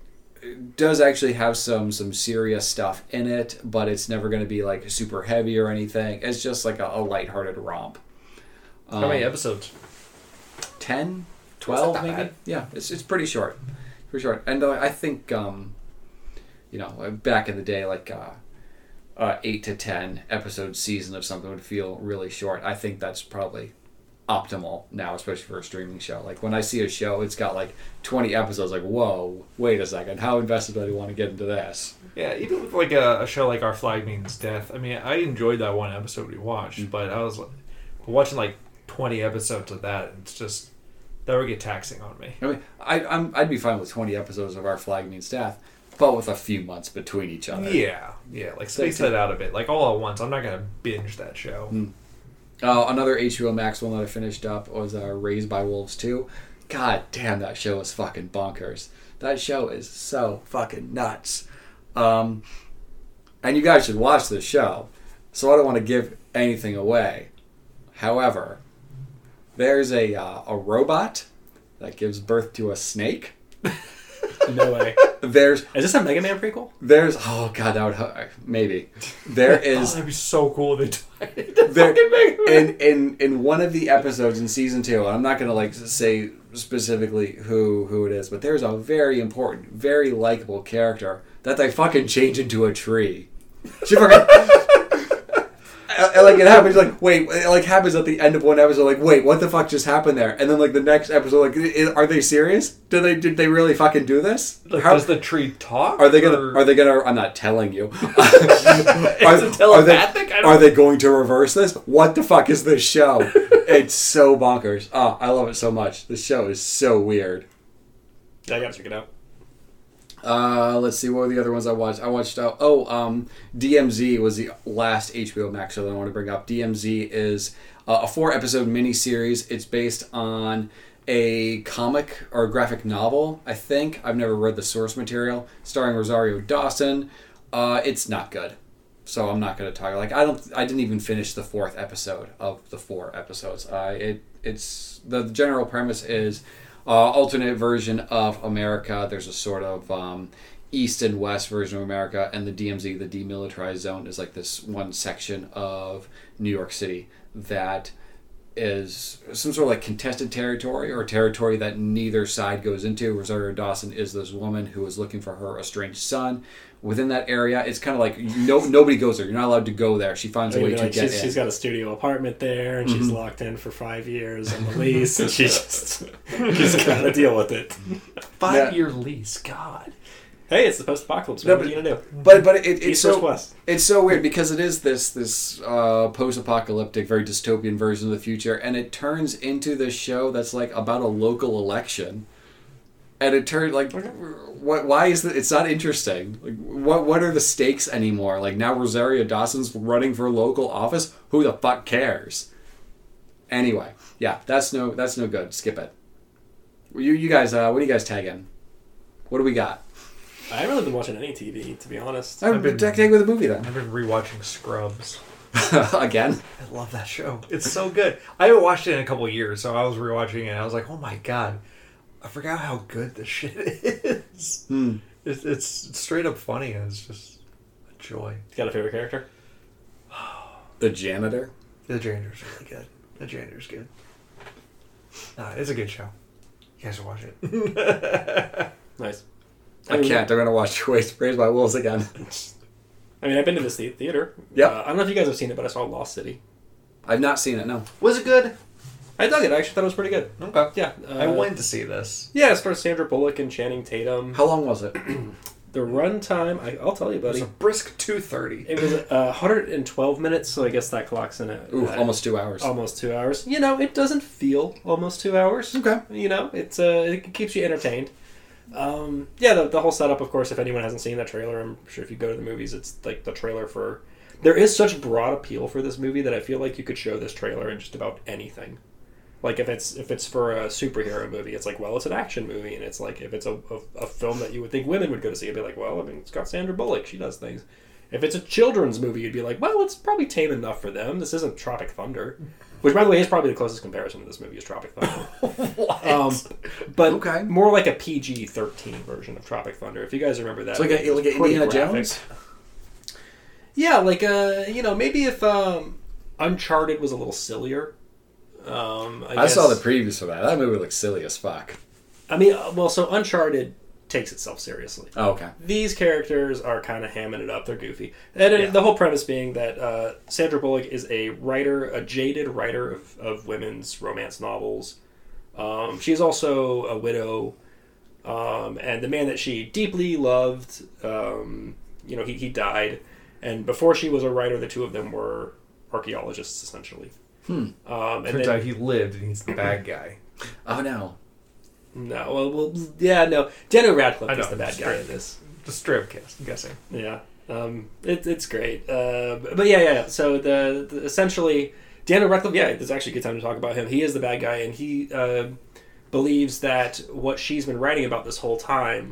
does actually have some some serious stuff in it, but it's never going to be like super heavy or anything. It's just like a, a lighthearted romp. Um, How many episodes? ten, twelve that maybe? bad. Yeah, it's it's pretty short. Pretty short. And uh, I think, um, you know, back in the day, like uh, uh, eight to ten episode season of something would feel really short. I think that's probably optimal now, especially for a streaming show. Like when I see a show, it's got like twenty episodes, like, whoa, wait a second, how invested do I want to get into this? Yeah, even with like a, a show like Our Flag Means Death, I mean, I enjoyed that one episode we watched, Mm. but I was like, watching like twenty episodes of that, it's just, that would get taxing on me. I mean, I, I'm, I'd be fine with twenty episodes of Our Flag Means Death, but with a few months between each other. Yeah, yeah, like space that out a bit. Like all at once, I'm not going to binge that show. Mm. Uh, another H B O Max one that I finished up was uh, Raised by Wolves two. God damn, that show is fucking bonkers. That show is so fucking nuts. Um, and you guys should watch this show. So I don't want to give anything away. However, there's a uh, a robot that gives birth to a snake. No way. There's Is this a Mega Man prequel? there's oh god that would maybe there Oh, is that'd be so cool if they died. there, in in in one of the episodes in season two, and I'm not gonna like say specifically who who it is, but there's a very important, very likable character that they fucking change into a tree. She fucking and, and, like it happens like wait it like happens at the end of one episode like wait what the fuck just happened there, and then like the next episode like i- are they serious? Did they did they really fucking do this? Like, How- does the tree talk? Are they gonna? or- Are they gonna? I'm not telling you. Is it telepathic? I Are, don't- are they going to reverse this? What the fuck is this show? It's so bonkers. Oh, I love it so much. This show is so weird. I gotta check it out. Uh, let's see. What were the other ones I watched? I watched. Uh, oh, um, D M Z was the last H B O Max show that I want to bring up. D M Z is uh, a four-episode miniseries. It's based on a comic or a graphic novel, I think. I've never read the source material. Starring Rosario Dawson. Uh, it's not good, so I'm not going to talk. Like I don't. I didn't even finish the fourth episode of the four episodes. Uh, it it's the general premise is. Uh, alternate version of America. There's a sort of um, east and west version of America, and the D M Z, the demilitarized zone, is like this one section of New York City that is some sort of like contested territory or territory that neither side goes into. Rosario Dawson is this woman who is looking for her estranged son within that area. It's kind of like no nobody goes there. You're not allowed to go there. She finds a way to Like, get she's, in. she's got a studio apartment there, and she's Mhm. locked in for five years on the lease, and she just she's got to deal with it. Five-year lease, God. Hey, it's the post-apocalypse. No, What are but- you gonna do? But but it, it's East so versus West. it's so weird because it is this this uh, post-apocalyptic, very dystopian version of the future, and it turns into this show that's like about a local election, and it turned like what? Why is that? It's not interesting. Like what? What are the stakes anymore? Like now Rosario Dawson's running for local office. Who the fuck cares? Anyway, yeah, that's no that's no good. Skip it. You you guys, uh, what do you guys tag in? What do we got? I haven't really been watching any T V, to be honest. I'm been- tag tag with a movie then. I've been rewatching Scrubs. Again. I love that show. It's so good. I haven't watched it in a couple of years, so I was rewatching it and I was like, oh my god, I forgot how good this shit is. Hmm. It's, it's straight up funny and it's just a joy. You got a favorite character? The janitor. The janitor's really good. The janitor's good. Nah, it's a good show. You guys should watch it. Nice. I can't. I'm gonna watch Raised Raised by Wolves again. I mean, I've been to this the- theater. Yep. Uh, I don't know if you guys have seen it, but I saw Lost City. I've not seen it. No. Was it good? I dug it. I actually thought it was pretty good. Okay. Yeah. Uh, I wanted to see this. Yeah, it's for Sandra Bullock and Channing Tatum. How long was it? The runtime, I, I'll tell you, It was buddy. a brisk two thirty. It was uh, one hundred twelve minutes, so I guess that clocks in at Ooh, uh, almost two hours. almost two hours. You know, it doesn't feel almost two hours. Okay. You know, it's uh, it keeps you entertained. Um, yeah, the, the whole setup, of course, if anyone hasn't seen that trailer, I'm sure if you go to the movies, it's like the trailer for... There is such broad appeal for this movie that I feel like you could show this trailer in just about anything. Like, if it's if it's for a superhero movie, it's like, well, it's an action movie, and it's like, if it's a, a, a film that you would think women would go to see, it'd be like, well, I mean, it's got Sandra Bullock, she does things. If it's a children's movie, you'd be like, well, it's probably tame enough for them. This isn't Tropic Thunder. Which, by the way, is probably the closest comparison to this movie is Tropic Thunder. What? Um, but Okay. more like a P G thirteen version of Tropic Thunder. If you guys remember that, It's like a, like a it's pretty Indiana graphic. Jones. Yeah, like uh, you know, maybe if um, Uncharted was a little sillier. Um, I, I guess, saw the previews for that. That movie looks silly as fuck. I mean, uh, well, so Uncharted takes itself seriously. Oh, okay. These characters are kind of hamming it up. They're goofy. And uh, Yeah. the whole premise being that uh, Sandra Bullock is a writer, a jaded writer of, of women's romance novels. Um, she's also a widow. Um, and the man that she deeply loved, um, you know, he, he died. And before she was a writer, the two of them were archaeologists, essentially. Hmm. Um, and Turns then, out he lived and he's the bad guy. Oh no. no, well, well, yeah, no. Daniel Radcliffe I is know, the bad it's guy great. in this. The strip cast, I'm guessing. Yeah, um, it, it's great. Uh, but yeah, yeah, yeah. So the, the essentially Daniel Radcliffe. Yeah, it's actually a good time to talk about him. He is the bad guy, and he uh, believes that what she's been writing about this whole time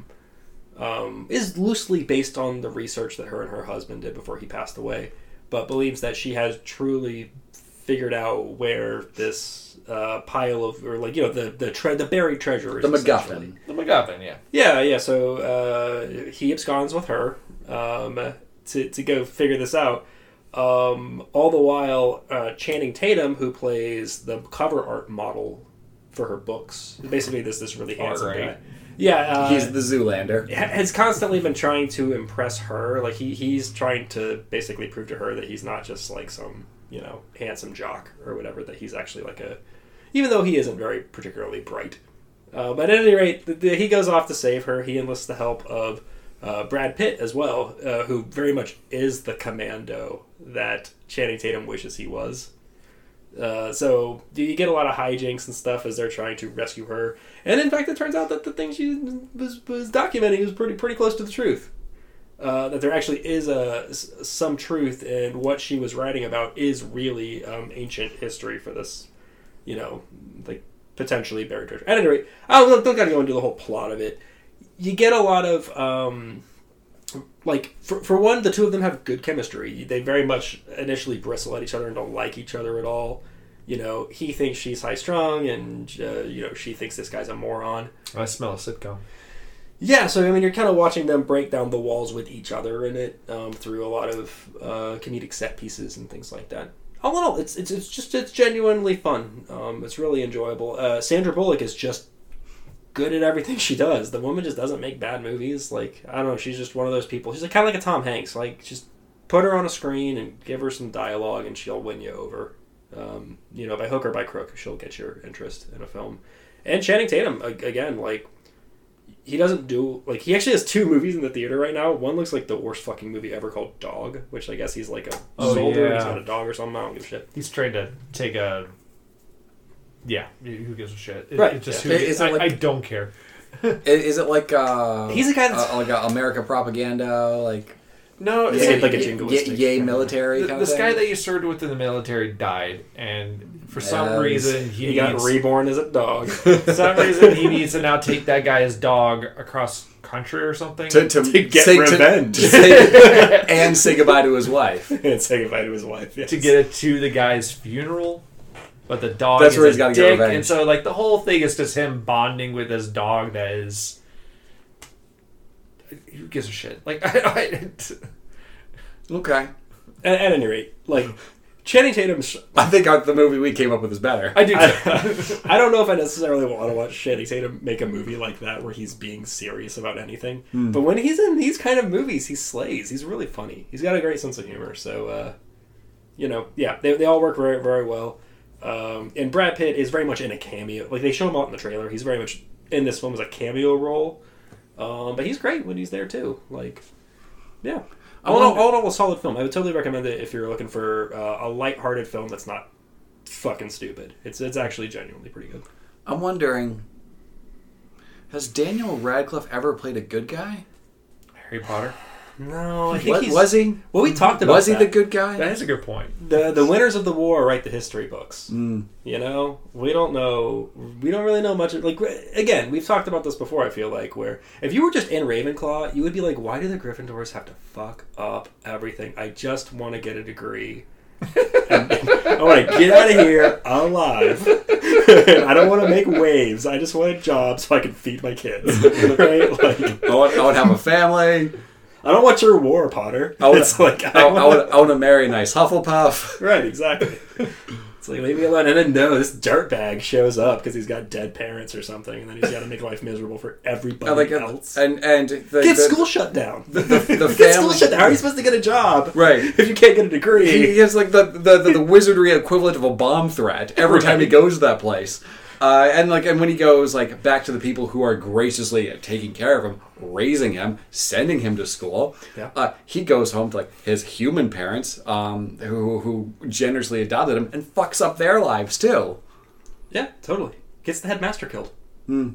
um, is loosely based on the research that her and her husband did before he passed away, but believes that she has truly figured out where this uh, pile of, or like you know, the the tre- the buried treasure is. The essentially. MacGuffin. The MacGuffin, yeah. Yeah, yeah. So uh, he absconds with her um, to to go figure this out. Um, all the while, uh, Channing Tatum, who plays the cover art model for her books, basically this this really handsome Alright. guy. Yeah, uh, He's the Zoolander. ha- has constantly been trying to impress her. Like he he's trying to basically prove to her that he's not just like some you know handsome jock or whatever. That he's actually like a, even though he isn't very particularly bright. Uh, but at any rate, the, the, he goes off to save her. He enlists the help of uh, Brad Pitt as well, uh, who very much is the commando that Channing Tatum wishes he was. Uh, so you get a lot of hijinks and stuff as they're trying to rescue her. And in fact, it turns out that the thing she was, was documenting was pretty pretty close to the truth. Uh, that there actually is a, some truth, and what she was writing about is really um, ancient history for this, you know, like potentially buried treasure. At any rate, I don't, don't gotta go into the whole plot of it. You get a lot of, um, like, for, for one, the two of them have good chemistry. They very much initially bristle at each other and don't like each other at all. You know, he thinks she's high-strung, and, uh, you know, she thinks this guy's a moron. I smell a sitcom. Yeah, so, I mean, you're kind of watching them break down the walls with each other in it um, through a lot of uh, comedic set pieces and things like that. All in all, it's it's it's just it's genuinely fun. Um, it's really enjoyable. Uh, Sandra Bullock is just good at everything she does. The woman just doesn't make bad movies. Like I don't know, she's just one of those people. She's like, kind of like a Tom Hanks. Like just put her on a screen and give her some dialogue, and she'll win you over. Um, you know, by hook or by crook, she'll get your interest in a film. And Channing Tatum again, like. He doesn't do, like, he actually has two movies in the theater right now. One looks like the worst fucking movie ever called Dog, which I guess he's like a Oh, soldier, yeah. he's not a dog or something, I don't give a shit. He's trying to take a... Yeah, who gives a shit? It, Right, It just, yeah. who, Is it I, like- I don't care. Is it like uh, He's a guy that's- uh, like a America propaganda, like No, It's yay, like a yay- jingoistic- yay military The, kind this of thing? guy that you served with in the military died, and for some Yeah, reason he, He got needs, reborn as a dog. for some reason he needs to now take that guy's dog across country or something. to, to, To get say, revenge. to say, and say goodbye to his wife. And say goodbye to his wife. Yes. to get it to the guy's funeral, but the dog That's is where he's a gotta get dick, revenge. and so like the whole thing is just him bonding with his dog that is. Who gives a shit? Like I, I, Okay, At, at any rate, like, Channing Tatum's... I think our, the movie we came up with is better. I do. I, too. I don't know if I necessarily want to watch Channing Tatum make a movie like that where he's being serious about anything. Hmm. But when he's in these kind of movies, he slays. He's really funny. He's got a great sense of humor. So, uh, you know, yeah, they, they all work very, very well. Um, and Brad Pitt is very much in a cameo. Like, they show him out in the trailer. He's very much in this film as a cameo role. Um, but he's great when he's there, too. Like, yeah. All in all, all in all, a solid film. I would totally recommend it if you're looking for uh, a lighthearted film that's not fucking stupid. It's it's actually genuinely pretty good. I'm wondering, has Daniel Radcliffe ever played a good guy? Harry Potter. No, I think What, he's... was he? Well, we talked about Was he that. the good guy? That is a good point. The the winners of the war write the history books. Mm. You know, we don't know. We don't really know much. Like again, we've talked about this before. I feel like where if you were just in Ravenclaw, you would be like, why do the Gryffindors have to fuck up everything? I just want to get a degree I want to get out of here alive. I don't want to make waves. I just want a job so I can feed my kids. Right? Like, I want, I want to have a family. I don't want your war, Potter. I want, it's like I, I, I, want, I want to marry a nice Hufflepuff. Right, exactly. It's like, leave me alone. And then, no, this dirtbag shows up because he's got dead parents or something, and then he's got to make life miserable for everybody like, else. And and the, Get the, school shut down. The, the, the Get family school shut down. How are you supposed to get a job? Right. If you can't get a degree. He has like the, the, the, the wizardry equivalent of a bomb threat every time he goes to that place. Uh, and like, and when he goes like back to the people who are graciously taking care of him, raising him, sending him to school, yeah. uh, he goes home to like his human parents, um, who who generously adopted him, and fucks up their lives too. Yeah, totally. Gets the headmaster killed. Hmm.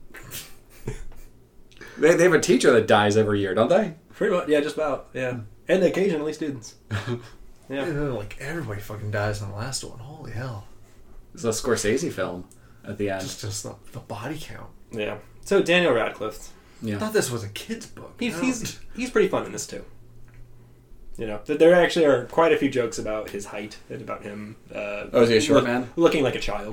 they they have a teacher that dies every year, don't they? Pretty much. Yeah, just about. Yeah, and occasionally students. Yeah, like everybody fucking dies in the last one. Holy hell! It's a Scorsese film. At the end, just, just the, the body count. Yeah. So Daniel Radcliffe. Yeah. I thought this was a kid's book. He's he's, he's pretty fun in this too. You know, there actually are quite a few jokes about his height and about him. Uh, oh, is he a short look, man? Looking like a child.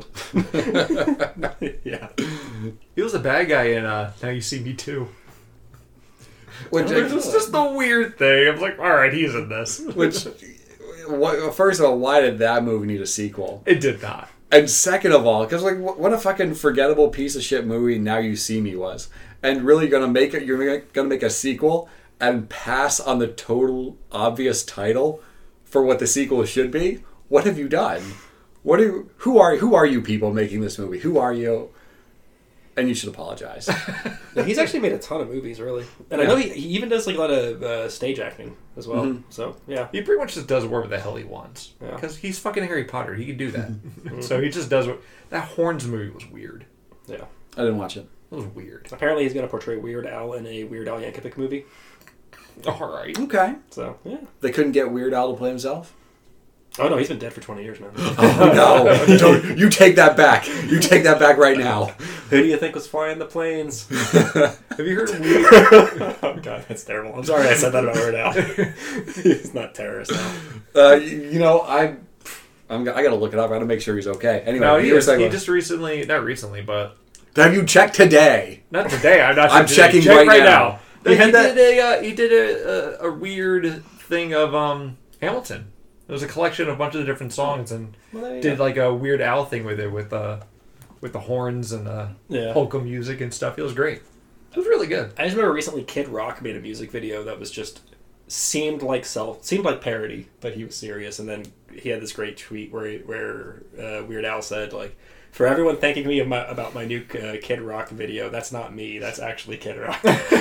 Yeah. He was a bad guy in uh, Now You See Me Too. Which it was just the weird thing. I was like, all right, he's in this. Which, what, first of all, why did that movie need a sequel? It did not. And second of all, because like, what a fucking forgettable piece of shit movie Now You See Me was, and really gonna make it, you're gonna make a sequel and pass on the total obvious title for what the sequel should be. What have you done? What are you, who are who are you people making this movie? Who are you? And you should apologize. Yeah, he's actually made a ton of movies, really, and yeah. I know he, he even does like a lot of uh, stage acting as well. Mm-hmm. So yeah, he pretty much just does whatever the hell he wants because yeah. he's fucking Harry Potter. He can do that. Mm-hmm. So he just does what. That Horns movie was weird. Yeah, I didn't watch it. It was weird. Apparently, he's going to portray Weird Al in a Weird Al Yankovic movie. All right. Okay. So yeah, they couldn't get Weird Al to play himself. Oh no, he's been dead for twenty years now. Oh no! Don't, you take that back. You take that back right now. Who do you think was flying the planes? Have you heard of Weird? Oh god, that's terrible. I'm sorry I said that about Weird Al. He's not terrorist now. Uh, you know, I, I'm, I got to look it up. I got to make sure he's okay. Anyway, no, he, is, he about, just recently, not recently, but have you checked today? Not today. I'm not. I'm checking Check right, right now. now. He, he did a uh, he did a, a a weird thing of um Hamilton. It was a collection of a bunch of the different songs, and well, did go. like a Weird Al thing with it, with uh, with the horns and the yeah. polka music and stuff. It was great. It was really good. I just remember recently Kid Rock made a music video that was just seemed like self seemed like parody, but he was serious. And then he had this great tweet where he, where uh, Weird Al said like, "For everyone thanking me my, about my new uh, Kid Rock video, that's not me. That's actually Kid Rock."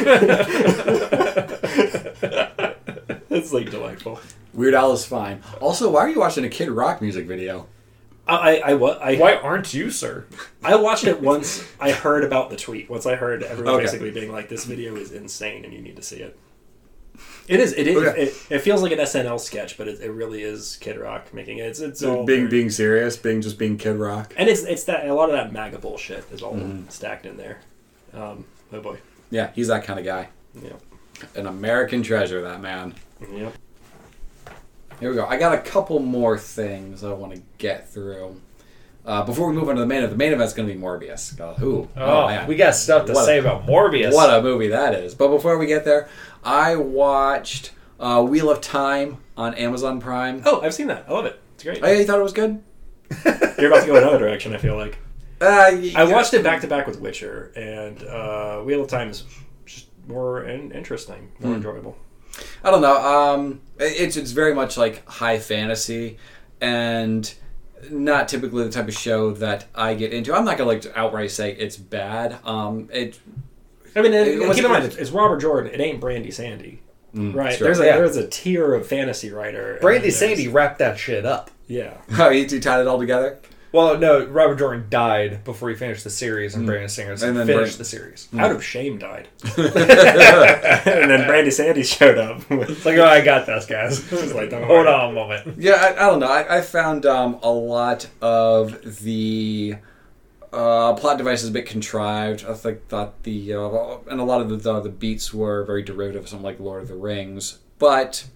It's like delightful. Weird Al is fine. Also, why are you watching a Kid Rock music video? I, I, I, I why aren't you, sir? I watched it once. I heard about the tweet. Once I heard everyone okay. basically being like, "This video is insane, and you need to see it." It is. It is. Okay. It, it feels like an S N L sketch, but it, it really is Kid Rock making it. It's it's all being very, being serious, being just being Kid Rock, and it's it's that a lot of that MAGA bullshit is all mm-hmm. stacked in there. Um, oh boy. Yeah, he's that kind of guy. Yeah. An American treasure, that man. Yep. Here we go. I got a couple more things I want to get through. Uh, before we move on to the main event, the main event's going to be Morbius. Uh, who? Oh, oh man. We got stuff to what say a, about Morbius. What a movie that is. But before we get there, I watched uh, Wheel of Time on Amazon Prime. Oh, I've seen that. I love it. It's great. Oh, yeah, you thought it was good? You're about to go another direction, I feel like. Uh, I watched it back to back with Witcher, and uh, Wheel of Time is just more in- interesting, more mm. enjoyable. I don't know. Um, it's it's very much like high fantasy, and not typically the type of show that I get into. I'm not gonna like to outright say it's bad. Um, it. I mean, it, it, keep in mind, it's Robert Jordan. It ain't Brandy Sandy, mm, right? Sure. There's a yeah. there's a tier of fantasy writer. Brandy Sandy wrapped that shit up. Yeah. Oh, he, he tied it all together. Well, no, Robert Jordan died before he finished the series, and mm. Brandon Singer and then finished Brand- the series. Mm. Out of shame, died. And then Brandy Sandy showed up. It's like, oh, I got this, guys. Like, don't hold worry. on a moment. Yeah, I, I don't know. I, I found um, a lot of the uh, plot devices a bit contrived. I think thought the uh, and a lot of the, the the beats were very derivative of something like Lord of the Rings, but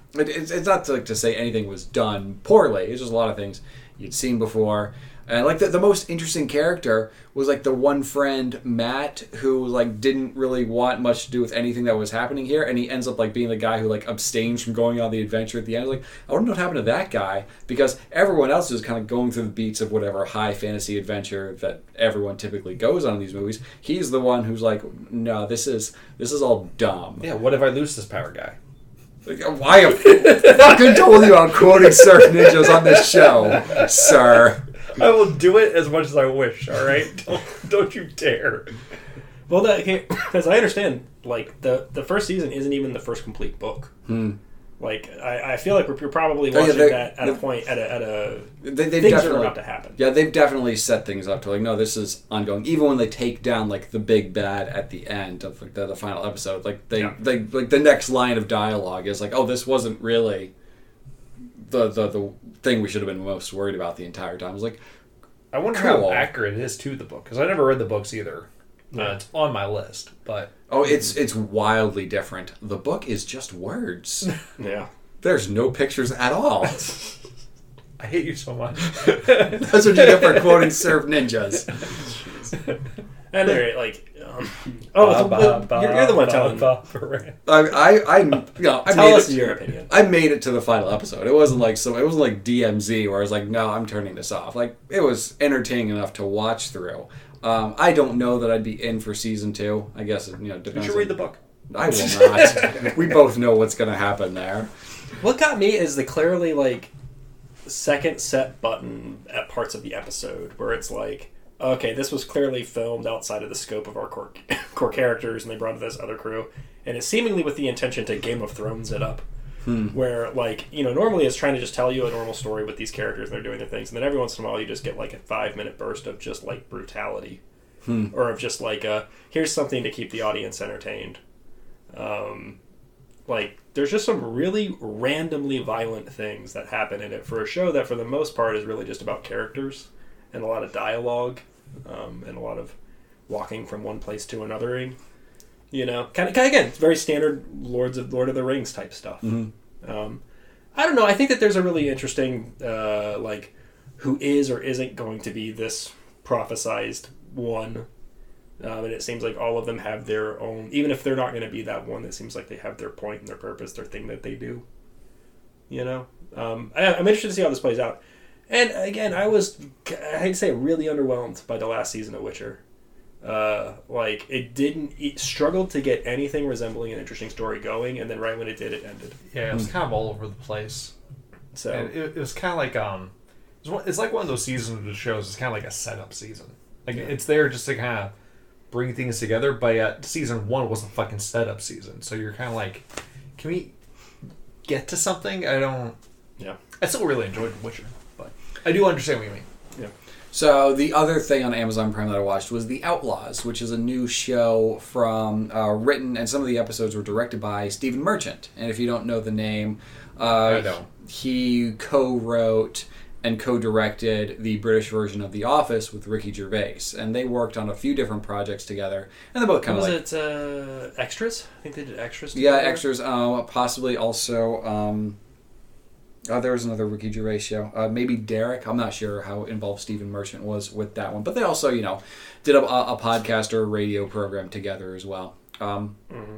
it, it's, it's not to, like, to say anything was done poorly. It's just a lot of things you'd seen before. And like the, the most interesting character was like the one friend Matt, who like didn't really want much to do with anything that was happening here, and he ends up like being the guy who like abstains from going on the adventure at the end. Like, I wonder what happened to that guy, because everyone else is kind of going through the beats of whatever high fantasy adventure that everyone typically goes on in these movies. He's the one who's like, no, this is this is all dumb. Yeah, what if I lose this power guy? Like, why have fucking told you I'm quoting Surf Ninjas on this show, sir? I will do it as much as I wish, all right? Don't, don't you dare. Well, that, as I understand, like, the, the first season isn't even the first complete book. Hmm. Like, I, I feel like we're probably Oh, yeah, watching they- that at a they- point, at a, at a They, they've things definitely, are about to happen. Yeah, they've definitely set things up to like, no, this is ongoing. Even when they take down like the big bad at the end of like, the, the final episode, like they, Yeah. they like the next line of dialogue is like, oh, this wasn't really the the the thing we should have been most worried about the entire time. I was like, I wonder Cool. how accurate it is to the book, because I never read the books either. Yeah. Uh, it's on my list, but oh, it's it's wildly different. The book is just words. Yeah. There's no pictures at all. I hate you so much. That's what you get for quoting Surf Ninjas. And they're like, um, oh, Ba, it's- ba, you're, you're the one ba, telling. ba, ba. I I I, you know, I Tell made us it, your opinion. I made it to the final episode. It wasn't like so. It wasn't like D M Z where I was like, no, I'm turning this off. Like, it was entertaining enough to watch through. Um, I don't know that I'd be in for season two. I guess it, you know You depends. should on- read the book. I will not. We both know what's going to happen there. What got me is the clearly like second set button at parts of the episode where it's like, okay, this was clearly filmed outside of the scope of our core core characters, and they brought in this other crew, and it's seemingly with the intention to Game of Thrones it up. Hmm. Where like you know normally it's trying to just tell you a normal story with these characters and they're doing their things, and then every once in a while you just get like a five minute burst of just like brutality, Hmm. or of just like a here's something to keep the audience entertained. Um, like there's just some really randomly violent things that happen in it for a show that for the most part is really just about characters and a lot of dialogue, um, and a lot of walking from one place to another. You know, kind of, kind of again, it's very standard Lords of Lord of the Rings type stuff. Mm-hmm. Um, I don't know. I think that there's a really interesting, uh, like, who is or isn't going to be this prophesized one. Um, and it seems like all of them have their own, even if they're not going to be that one, it seems like they have their point and their purpose, their thing that they do. You know? Um, I, I'm interested to see how this plays out. And again, I was, I hate to say it, really underwhelmed by the last season of Witcher. Uh, like, it didn't, it struggled to get anything resembling an interesting story going, and then right when it did, it ended. Yeah, it was kind of all over the place. So, And it, it was kind of like um, it's, one, it's like one of those seasons of the shows. It's kind of like a setup season. Like Yeah. it's there just to kind of bring things together. But yet, season one was a fucking setup season. So you're kind of like, can we get to something? I don't. Yeah. I still really enjoyed Witcher, but I do understand what you mean. yeah. So the other thing on Amazon Prime that I watched was The Outlaws, which is a new show from uh, written, and some of the episodes were directed by Stephen Merchant. And if you don't know the name, uh, I don't. he co-wrote and co-directed the British version of The Office with Ricky Gervais, and they worked on a few different projects together, and they're both kind Was of like it uh, extras? I think they did extras. yeah, together. extras. Uh, possibly also. Um, Oh, there was another Ricky Gervais show. Uh, maybe Derek. I'm not sure how involved Stephen Merchant was with that one. But they also, you know, did a, a podcast or a radio program together as well. Um, Mm-hmm.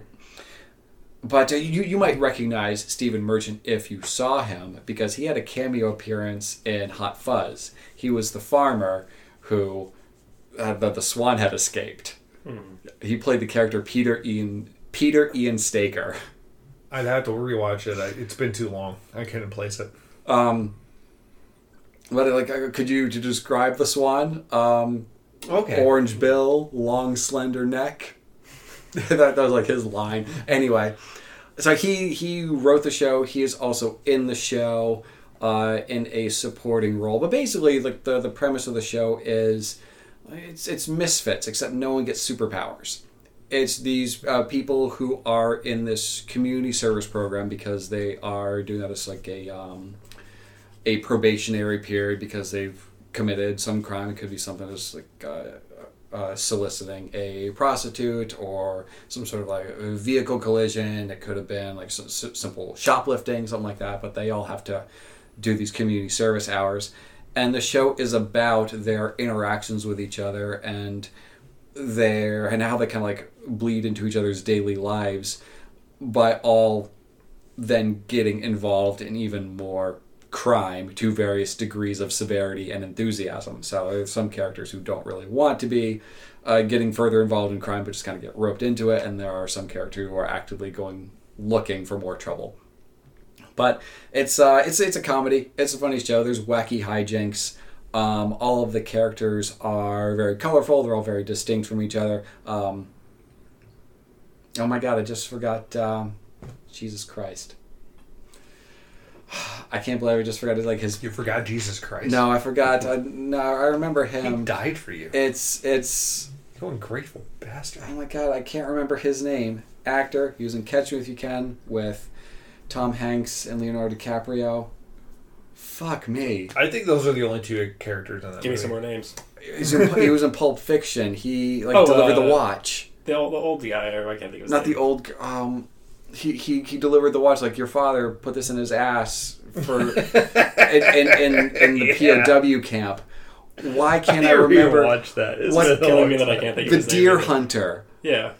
But uh, you you might recognize Stephen Merchant if you saw him, because he had a cameo appearance in Hot Fuzz. He was the farmer who uh, the, the swan had escaped. Mm-hmm. He played the character Peter Ian Peter Ian Staker. I'd have to rewatch it. I, it's been too long. I couldn't place it. Um, but like, uh, could you to describe the swan? Um, Okay. Orange bill, long slender neck. that, that was like his line. Anyway, so he he wrote the show. He is also in the show uh, in a supporting role. But basically, like the the premise of the show is it's it's misfits, except no one gets superpowers. It's these uh, people who are in this community service program because they are doing that as like a um, a probationary period because they've committed some crime. It could be something as like uh, uh, soliciting a prostitute or some sort of like a vehicle collision. It could have been like s- s- simple shoplifting, something like that. But they all have to do these community service hours. And the show is about their interactions with each other and their and how they kind of like bleed into each other's daily lives by all then getting involved in even more crime to various degrees of severity and enthusiasm. So there's some characters who don't really want to be uh, getting further involved in crime but just kind of get roped into it, and there are some characters who are actively going looking for more trouble. But it's uh, it's it's a comedy. It's a funny show. There's wacky hijinks. Um, all of the characters are very colorful. They're all very distinct from each other. Um, oh my god, I just forgot. Um, Jesus Christ. I can't believe I just forgot his, like his... You forgot Jesus Christ. No, I forgot. I, no, I remember him. He died for you. It's, it's... You ungrateful bastard. Oh my god, I can't remember his name. Actor. He was in Catch Me If You Can with Tom Hanks and Leonardo DiCaprio. Fuck me. I think those are the only two characters in that Give movie. me some more names. He was in, he was in Pulp Fiction. He like Oh, delivered uh, the watch. The old, the old guy, or I can't think of his Not name. the old... Um, he, he, he delivered the watch like your father put this in his ass for in, in, in, in the Yeah. P O W camp. Why can't I, I remember Watch that. It's What's been a killing long me that I time. can't think of the his name Deer either. Hunter? Yeah.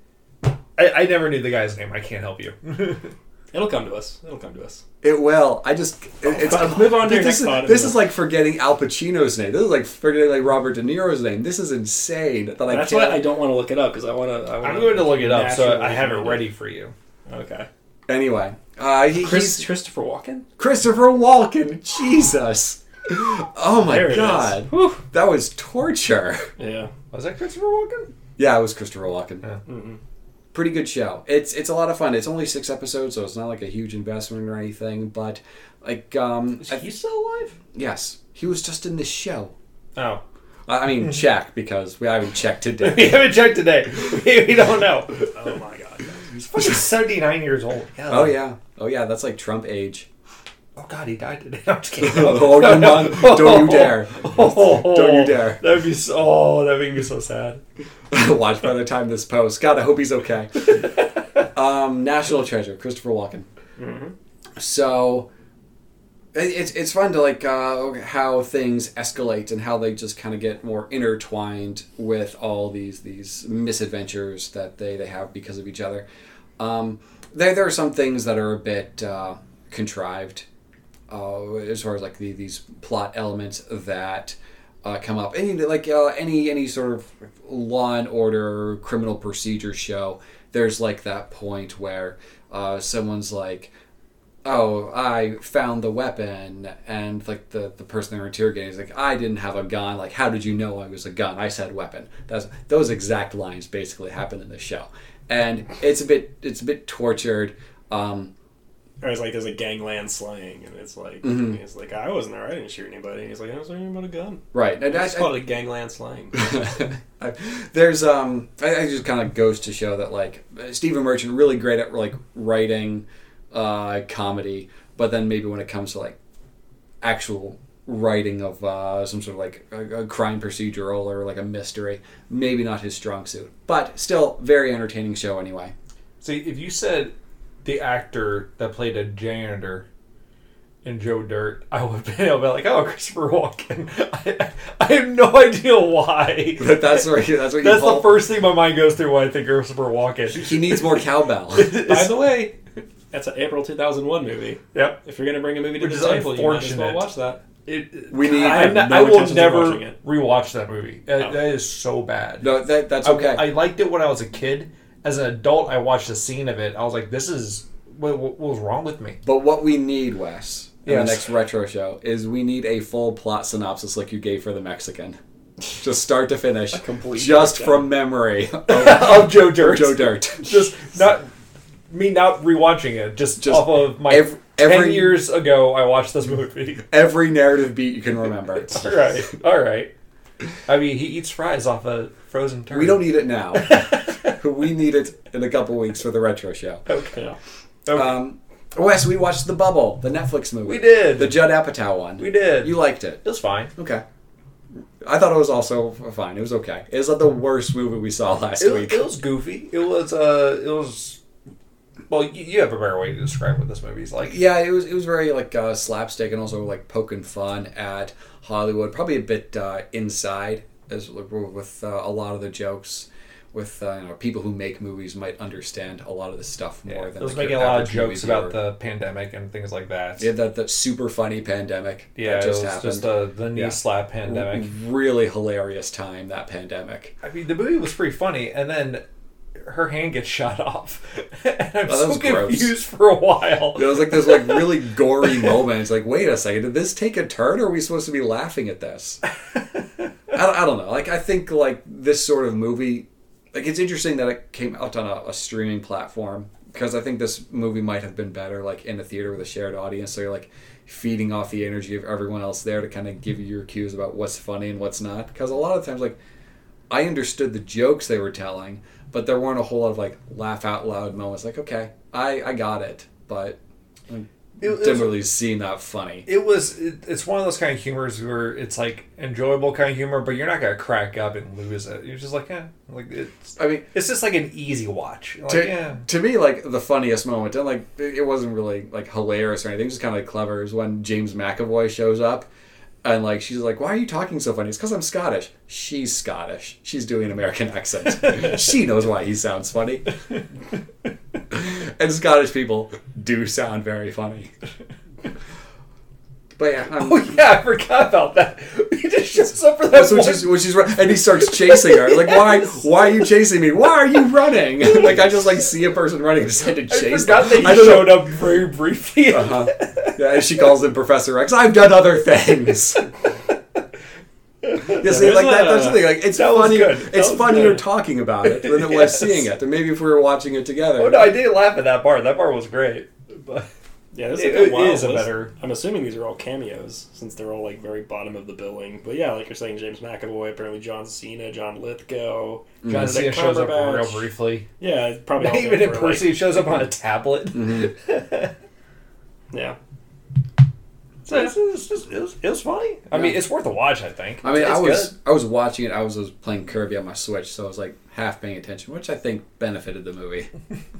I, I never knew the guy's name. I can't help you. It'll come to us. It'll come to us. It will. I just it, it's Let's move on to your this, next is, thought. this is like forgetting Al Pacino's name. This is like forgetting like Robert De Niro's name. This is insane. That I That's can't. why I don't want to look it up, because I want to. I'm going to look it up, so naturally I have it find ready for you. Okay. Anyway, uh, he, Chris, he's Christopher Walken? Christopher Walken. Jesus. Oh my There it is. god, Whew. that was torture. Yeah. Was that Christopher Walken? Yeah, it was Christopher Walken. Yeah. Mm-hmm. Pretty good show. It's it's a lot of fun. It's only six episodes, so it's not like a huge investment or anything. But like, um, Is I- he still alive? yes, he was just in this show. Oh. I I mean, check because we haven't checked today. We haven't checked today. We, we don't know. Oh my god. He's fucking seventy-nine years old. God. Oh yeah, oh yeah, that's like Trump age. Oh god, he died today. I'm just kidding. Oh, no, no. Don't you dare. Don't you dare. That'd be so, oh, that'd make me so sad. Watch by the time this posts. God, I hope he's okay. um, National Treasure, Christopher Walken. Mm-hmm. So it- it's it's fun to like uh, how things escalate and how they just kind of get more intertwined with all these these misadventures that they, they have because of each other. Um, there there are some things that are a bit uh, contrived uh, as far as like the, these plot elements that uh, come up. Any like uh, any any sort of Law and Order criminal procedure show. There's like that point where uh, someone's like, oh, I found the weapon, and like the, the person they're interrogating is like, I didn't have a gun. Like, how did you know I was a gun? I said weapon. That's those exact lines basically happen in the show, and it's a bit it's a bit tortured. Um, Or it's like there's a gangland slang, and it's like Mhm. it's like I wasn't there, I didn't shoot anybody. And he's like I was talking about a gun. right, and I, It's called a gangland slang. I, there's um, I, I just kind of goes to show that like Stephen Merchant really great at like writing uh, comedy, but then maybe when it comes to like actual writing of uh, some sort of like a, a crime procedural or like a mystery, maybe not his strong suit, but still very entertaining show anyway. See, if you said the actor that played a janitor in Joe Dirt, I would be, I'll be like, oh, Christopher Walken. I, I have no idea why. But that's where you, that's what you That's pull. the first thing my mind goes through when I think Christopher Walken. He needs more cowbell. By the way, that's an April two thousand one movie. Yep. If you're gonna bring a movie to Which the is table, you might as well unfortunate. watch that. It, We need- I, I have not- no I will intentions of never watching it. rewatch that movie. That- No. that is so bad. No, that that's I- okay. I, liked it when I was a kid. As an adult, I watched a scene of it. I was like, this is... What, what was wrong with me? But what we need, Wes, in Yes. the next retro show is we need a full plot synopsis like you gave for the Mexican. Just start to finish. A complete just breakdown. from memory of Of Joe Dirt. Joe Dirt. Just not... Me not rewatching it. Just, Just off of my... ev- ten every- years ago, I watched this movie. Every narrative beat you can remember. All right. All right. I mean, he eats fries off a frozen turkey. We don't need it now. We need it in a couple weeks for the retro show. Okay. Yeah. Okay. Um, Wes, we watched The Bubble, the Netflix movie. We did. The Judd Apatow one. We did. You liked it. It was fine. Okay. I thought it was also fine. It was okay. It was like the worst movie we saw last It, week. it was goofy. It was uh, it was. Well, you, you have a better way to describe what this movie's like. Yeah, it was it was very like uh, slapstick and also like poking fun at Hollywood. Probably a bit uh, inside as with uh, a lot of the jokes. With uh, you know, people who make movies might understand a lot of this stuff more Yeah, than it was like, making your a lot of average movie jokes about viewer. the pandemic and things like that. Yeah, that that super funny pandemic. Yeah, that just it was happened. just uh, the knee Yeah. slap pandemic. Really hilarious time, that pandemic. I mean, the movie was pretty funny, and then her hand gets shot off, and I'm Oh, that so was gross. confused for a while. It was like this like really gory moment. It's like, wait a second, did this take a turn, or are we supposed to be laughing at this? I don't, I don't know. Like, I think like this sort of movie, like it's interesting that it came out on a, a streaming platform because I think this movie might have been better like in a theater with a shared audience. So you're like feeding off the energy of everyone else there to kind of give you your cues about what's funny and what's not. Because a lot of times, like I understood the jokes they were telling, but there weren't a whole lot of like laugh out loud moments. Like, okay, I, I got it, but I It- it didn't was- really seem that funny. It was. It, it's one of those kind of humors where it's like enjoyable kind of humor, but you're not gonna crack up and lose it. You're just like, eh, like it's. I mean, It's just like an easy watch. Like, to, yeah. to me, like the funniest moment, and like it wasn't really like hilarious or anything. It was just kind of like clever. Is when James McAvoy shows up, and like she's like, "Why are you talking so funny?" It's because I'm Scottish. She's Scottish. She's doing an American accent. She knows why he sounds funny. And Scottish people do sound very funny. But yeah, I'm, Oh yeah, I forgot about that. He just shows up for that so one. she's, when she's run- and he starts chasing her. Like, why? Why are you chasing me? Why are you running? Like, I just like see a person running and decide to I chase forgot them. that he I don't know. showed up very briefly. Uh-huh. Yeah, and she calls him Professor X. I've done other things. Yeah, see, There's like that, a- that's the thing. Like, it's that was funny. good. That It's was funnier good. talking about it than it was Yes. seeing it. And maybe if we were watching it together. Oh no, I did laugh at that part. That part was great. But Yeah, this It- is it a wild is a list. better- I'm assuming these are all cameos since they're all like very bottom of the billing. But yeah, like you're saying, James McAvoy, apparently John Cena, John Lithgow, John Benedict Cena shows up Cumberbatch. real briefly. Yeah, probably Not all even there in for, person. like- He shows up on a tablet. Mhm. Yeah, So it's, it's just, it, was, it was funny. I Yeah. mean, it's worth a watch. I think. I mean, It's I was good. I was watching it. I was, was playing Kirby on my Switch, so I was like half paying attention, which I think benefited the movie.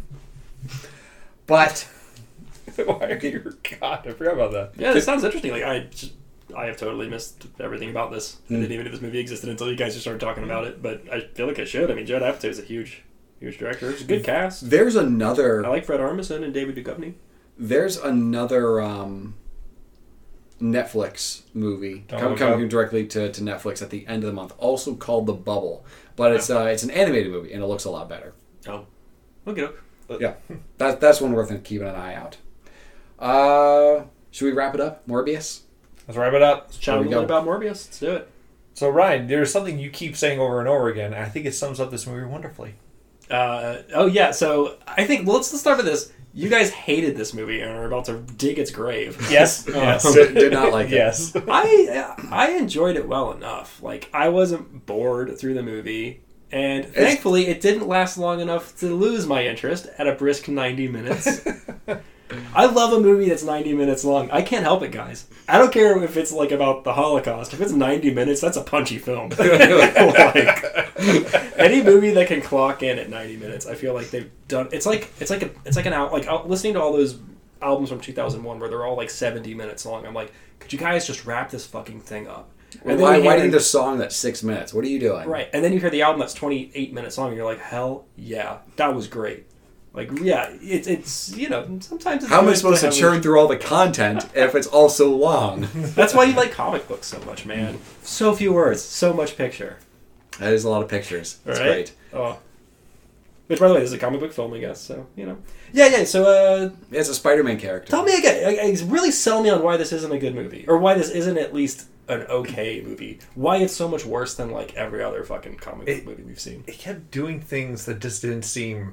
But Why are you? God, I forgot about that. yeah, this sounds interesting. Like I, just, I have totally missed everything about this. I Hmm. didn't even know this movie existed until you guys just started talking about it. But I feel like I should. I mean, Judd Apatow is a huge, huge director. It's a good cast. there's another. I like Fred Armisen and David Duchovny. There's another um, Netflix movie Don't com- look coming up. directly to, to Netflix at the end of the month, also called The Bubble. But it's uh, it's an animated movie and it looks a lot better. Oh, look it up. Yeah, that that's one worth keeping an eye out. Uh, should we wrap it up? Morbius. Let's wrap it up. Let's chat a There we little bit go. about Morbius. Let's do it. So Ryan, there's something you keep saying over and over again, and I think it sums up this movie wonderfully. Uh, oh yeah, so I think well, let's let's start with this. You guys hated this movie and are about to dig its grave. Yes. Uh, yes. Did, did not like it. Yes. I I enjoyed it well enough. Like I wasn't bored through the movie, and thankfully it didn't last long enough to lose my interest at a brisk ninety minutes. I love a movie that's ninety minutes long. I can't help it, guys. I don't care if it's like about the Holocaust. If it's ninety minutes, that's a punchy film. Like, any movie that can clock in at ninety minutes, I feel like they've done. It's like it's like a it's like an out like out- listening to all those albums from two thousand one where they're all like seventy minutes long. I'm like, could you guys just wrap this fucking thing up? And then Why, you why hear- do you need a song that's six minutes? What are you doing? Right, and then you hear the album that's twenty-eight minutes long, and you're like, hell yeah, that was great. Like, yeah, it's it's you know sometimes it's How am I good supposed to have a- churn through all the content if it's all so long? That's why you like comic books so much, man. So few words, so much picture. That is a lot of pictures. That's Right? great. Oh, which by the way, this is a comic book film, I guess. So you know, yeah, yeah. So uh, Yeah, it's a Spider-Man character. tell me again, like, like, really sell me on why this isn't a good movie, or why this isn't at least an okay movie. Why it's so much worse than like every other fucking comic book It- movie we've seen. It kept doing things that just didn't seem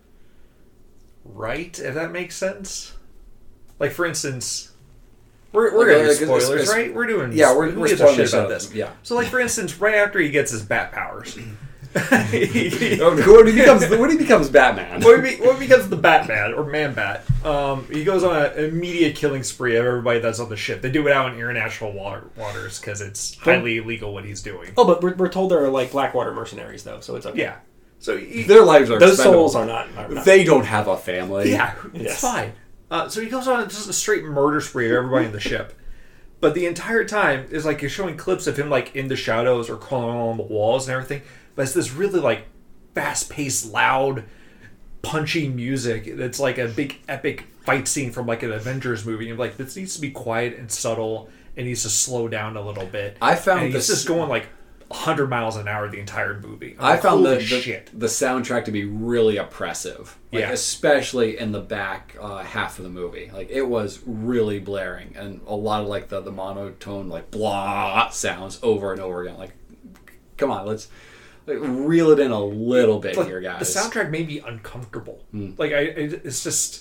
right, if that makes sense. Like, for instance, we're, we're Like, going to do like, it's- spoilers, it's- right? We're doing Yeah, we're, who we're gives a spoiling shit the about show. this. Yeah. So, like, for instance, right after he gets his bat powers, when he becomes when he becomes Batman. When he, when he becomes the Batman or Man Bat, um, he goes on an immediate killing spree of everybody that's on the ship. They do it out in international water, waters because it's highly illegal what he's doing. Oh, but we're, we're told they're like Blackwater mercenaries, though, so it's okay. Yeah. So he, their lives are those expendable. souls are not, are not. They don't have a family. Yeah, it's Yes. fine. Uh, so he goes on just a straight murder spree of everybody in the ship. But the entire time is like you're showing clips of him like in the shadows or crawling along the walls and everything. But it's this really like fast-paced, loud, punchy music. It's like a big epic fight scene from like an Avengers movie. You're like, this needs to be quiet and subtle. It needs to slow down a little bit. I found and he's this- just going like one hundred miles an hour the entire movie. I'm I like, found the, holy the shit. the soundtrack to be really oppressive. Like, Yeah. especially in the back uh, half of the movie. Like it was really blaring, and a lot of like the, the monotone like blah sounds over and over again. Like, come on, let's like, reel it in a little bit Like, here, guys. The soundtrack made me uncomfortable. Mm. Like I, it, it's just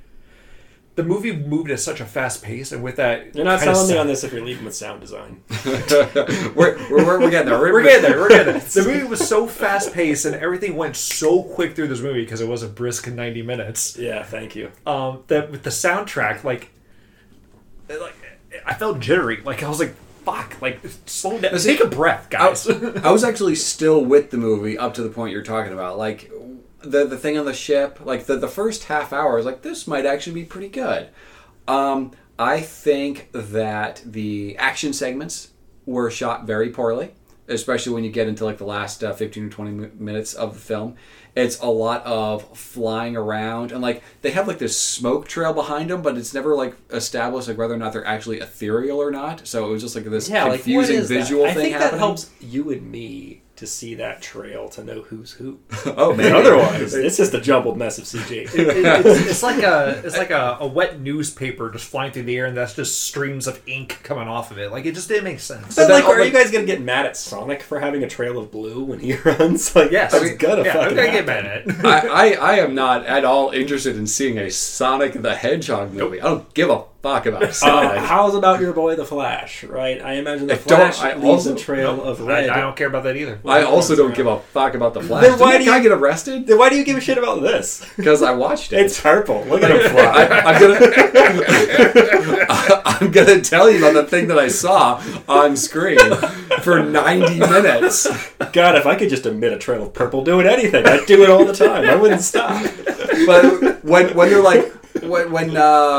the movie moved at such a fast pace, and with that, You're not kinda selling me sa- on this if you're leaving with sound design. we're, we're, we're, we're getting there. We're getting there. We're getting there. The movie was so fast paced, and everything went so quick through this movie because it was a brisk ninety minutes. Yeah, thank you. Um, that with the soundtrack, like, it, like I felt jittery. Like I was like, "Fuck!" Like, slow down. See, Take a breath, guys. I was actually still with the movie up to the point you're talking about. Like the the thing on the ship, like the, the first half hour, I was like, this might actually be pretty good. Um, I think that the action segments were shot very poorly, especially when you get into like the last uh, fifteen or twenty minutes of the film. It's a lot of flying around, and like they have like this smoke trail behind them, but it's never like established like whether or not they're actually ethereal or not. So it was just like this Yeah, like what confusing is visual that? I thing think happening. that helps you and me to see that trail to know who's who. Oh man! Otherwise, it's just a jumbled mess of C G. It- it- it's, it's like a it's like a, a wet newspaper just flying through the air, and that's just streams of ink coming off of it. Like it just didn't make sense. But then like, all are the- you guys gonna get mad at Sonic for having a trail of blue when he runs? Like, Yes, that's I mean, gonna yeah, I'm fucking gonna get happen. mad at it. I, I, I am not at all interested in seeing a Sonic the Hedgehog movie. I don't give a fuck about Uh, Sonic. how's about your boy the Flash? Right? I imagine the I don't- Flash I leaves also- a trail of I, red. I don't care about that either. I also don't give a fuck about the Flash. Then Did why that do guy you- get arrested? Then why do you give a shit about this? Because I watched it. It's purple. Look at him fly. I, I'm gonna I'm gonna tell you about the thing that I saw on screen for ninety minutes. God, if I could just emit a trail of purple doing anything, I'd do it all the time. I wouldn't stop. But when when you're like when, when uh,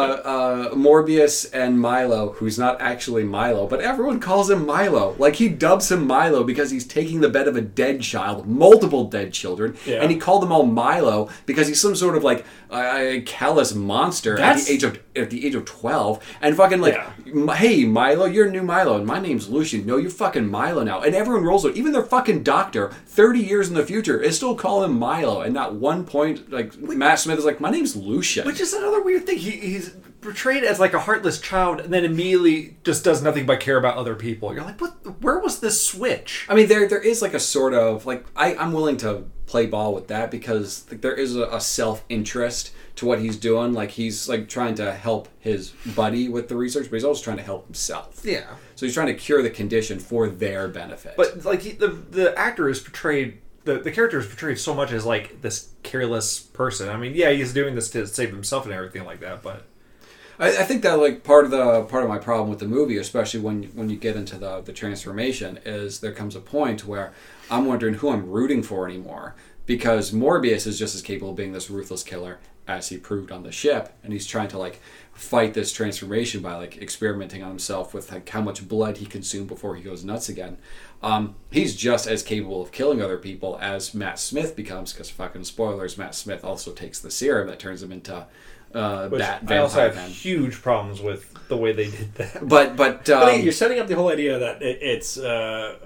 uh, Morbius and Milo, who's not actually Milo, but everyone calls him Milo. Like he dubs him Milo because he's taking the bed of a dead child, multiple dead children, Yeah. and he called them all Milo because he's some sort of like uh, callous monster That's- at the age of at the age of twelve, and fucking like, Yeah. "M- hey Milo, you're new Milo, and my name's Lucian. No, you're fucking Milo now, and everyone rolls it. Even their fucking doctor, thirty years in the future, is still calling him Milo, and not one point like Matt Smith is like, my name's Lucian. Which is another weird thing. He, he's portrayed as like a heartless child, and then immediately just does nothing but care about other people. You're like, what? Where was this switch? I mean, there there is like a sort of like I I'm willing to play ball with that because like, there is a, a self interest to what he's doing. Like he's like trying to help his buddy with the research, but he's also trying to help himself. Yeah, So he's trying to cure the condition for their benefit. but like he, the the actor is portrayed. The, the character is portrayed so much as like this careless person. I mean, yeah, he's doing this to save himself and everything like that, but I, I think that like part of the part of my problem with the movie, especially when when you get into the the transformation, is there comes a point where I'm wondering who I'm rooting for anymore, because Morbius is just as capable of being this ruthless killer as he proved on the ship, and he's trying to like fight this transformation by like experimenting on himself with like how much blood he consumed before he goes nuts again. Um, he's just as capable of killing other people as Matt Smith becomes, because fucking spoilers, Matt Smith also takes the serum that turns him into uh, which Bat I also Vampire have Man. huge problems with the way they did that. But but, um, But you're setting up the whole idea that it, it's uh,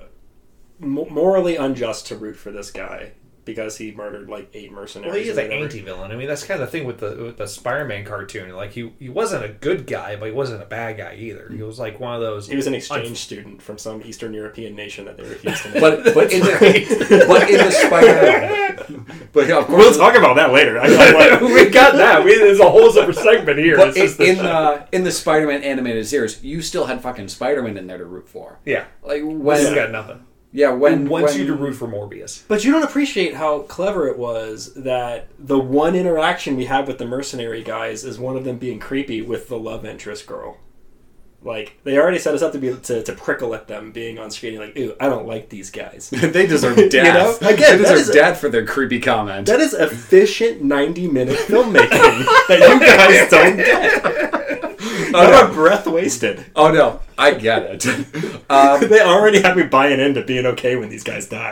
mo- morally unjust to root for this guy because he murdered like eight mercenaries. Well, he is or an whatever. anti-villain. I mean, that's kind of the thing with the with the Spider-Man cartoon. Like he he wasn't a good guy, but he wasn't a bad guy either. He was like one of those. He was an exchange un- student from some Eastern European nation that they refused to name. but but in the but in the Spider but yeah, of course we'll talk about that later. I, I, like, we got that. We, there's a whole separate segment here. but It's in, just the- in the in the Spider-Man animated series, you still had fucking Spider-Man in there to root for. yeah, Like this when has got nothing. Yeah, when It wants when, you to root for Morbius. But you don't appreciate how clever it was that the one interaction we have with the mercenary guys is one of them being creepy with the love interest girl. Like, they already set us up to be to, to prickle at them being on screen. Like, ew, I don't like these guys. they deserve death. You know? they Again, that deserve is a- death for their creepy comment. That is efficient ninety-minute filmmaking that you guys don't get. Not no. a breath wasted. Oh no, I get it. Um, They already have me buying into being okay when these guys die.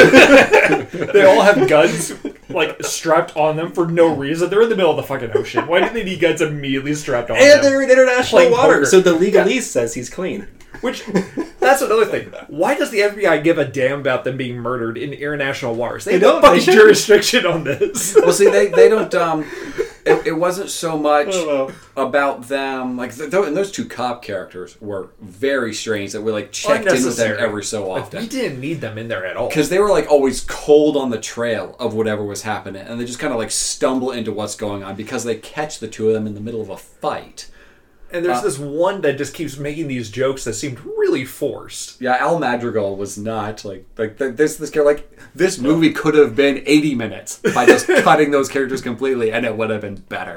They all have guns, like, strapped on them for no reason. They're in the middle of the fucking ocean. Why do they need guns immediately strapped on them? And they're in international Playing water, poker. so the legalese says he's clean. Which, that's another thing. Why does the F B I give a damn about them being murdered in international waters? They, They have no don't, they fucking shouldn't. jurisdiction on this. well, see, they they don't. Um, it, it wasn't so much Oh, well. about them. Like, th- th- and those two cop characters were very strange. That we like checked in with them Unnecessary. every so Like, often. we didn't need them in there at all. Because they were like always cold on the trail of whatever was happening, and they just kind of like stumble into what's going on because they catch the two of them in the middle of a fight. And there's Uh, this one that just keeps making these jokes that seemed really forced. Yeah, Al Madrigal was not like like th- this this character like this movie could have been eighty minutes by just cutting those characters completely, and it would have been better.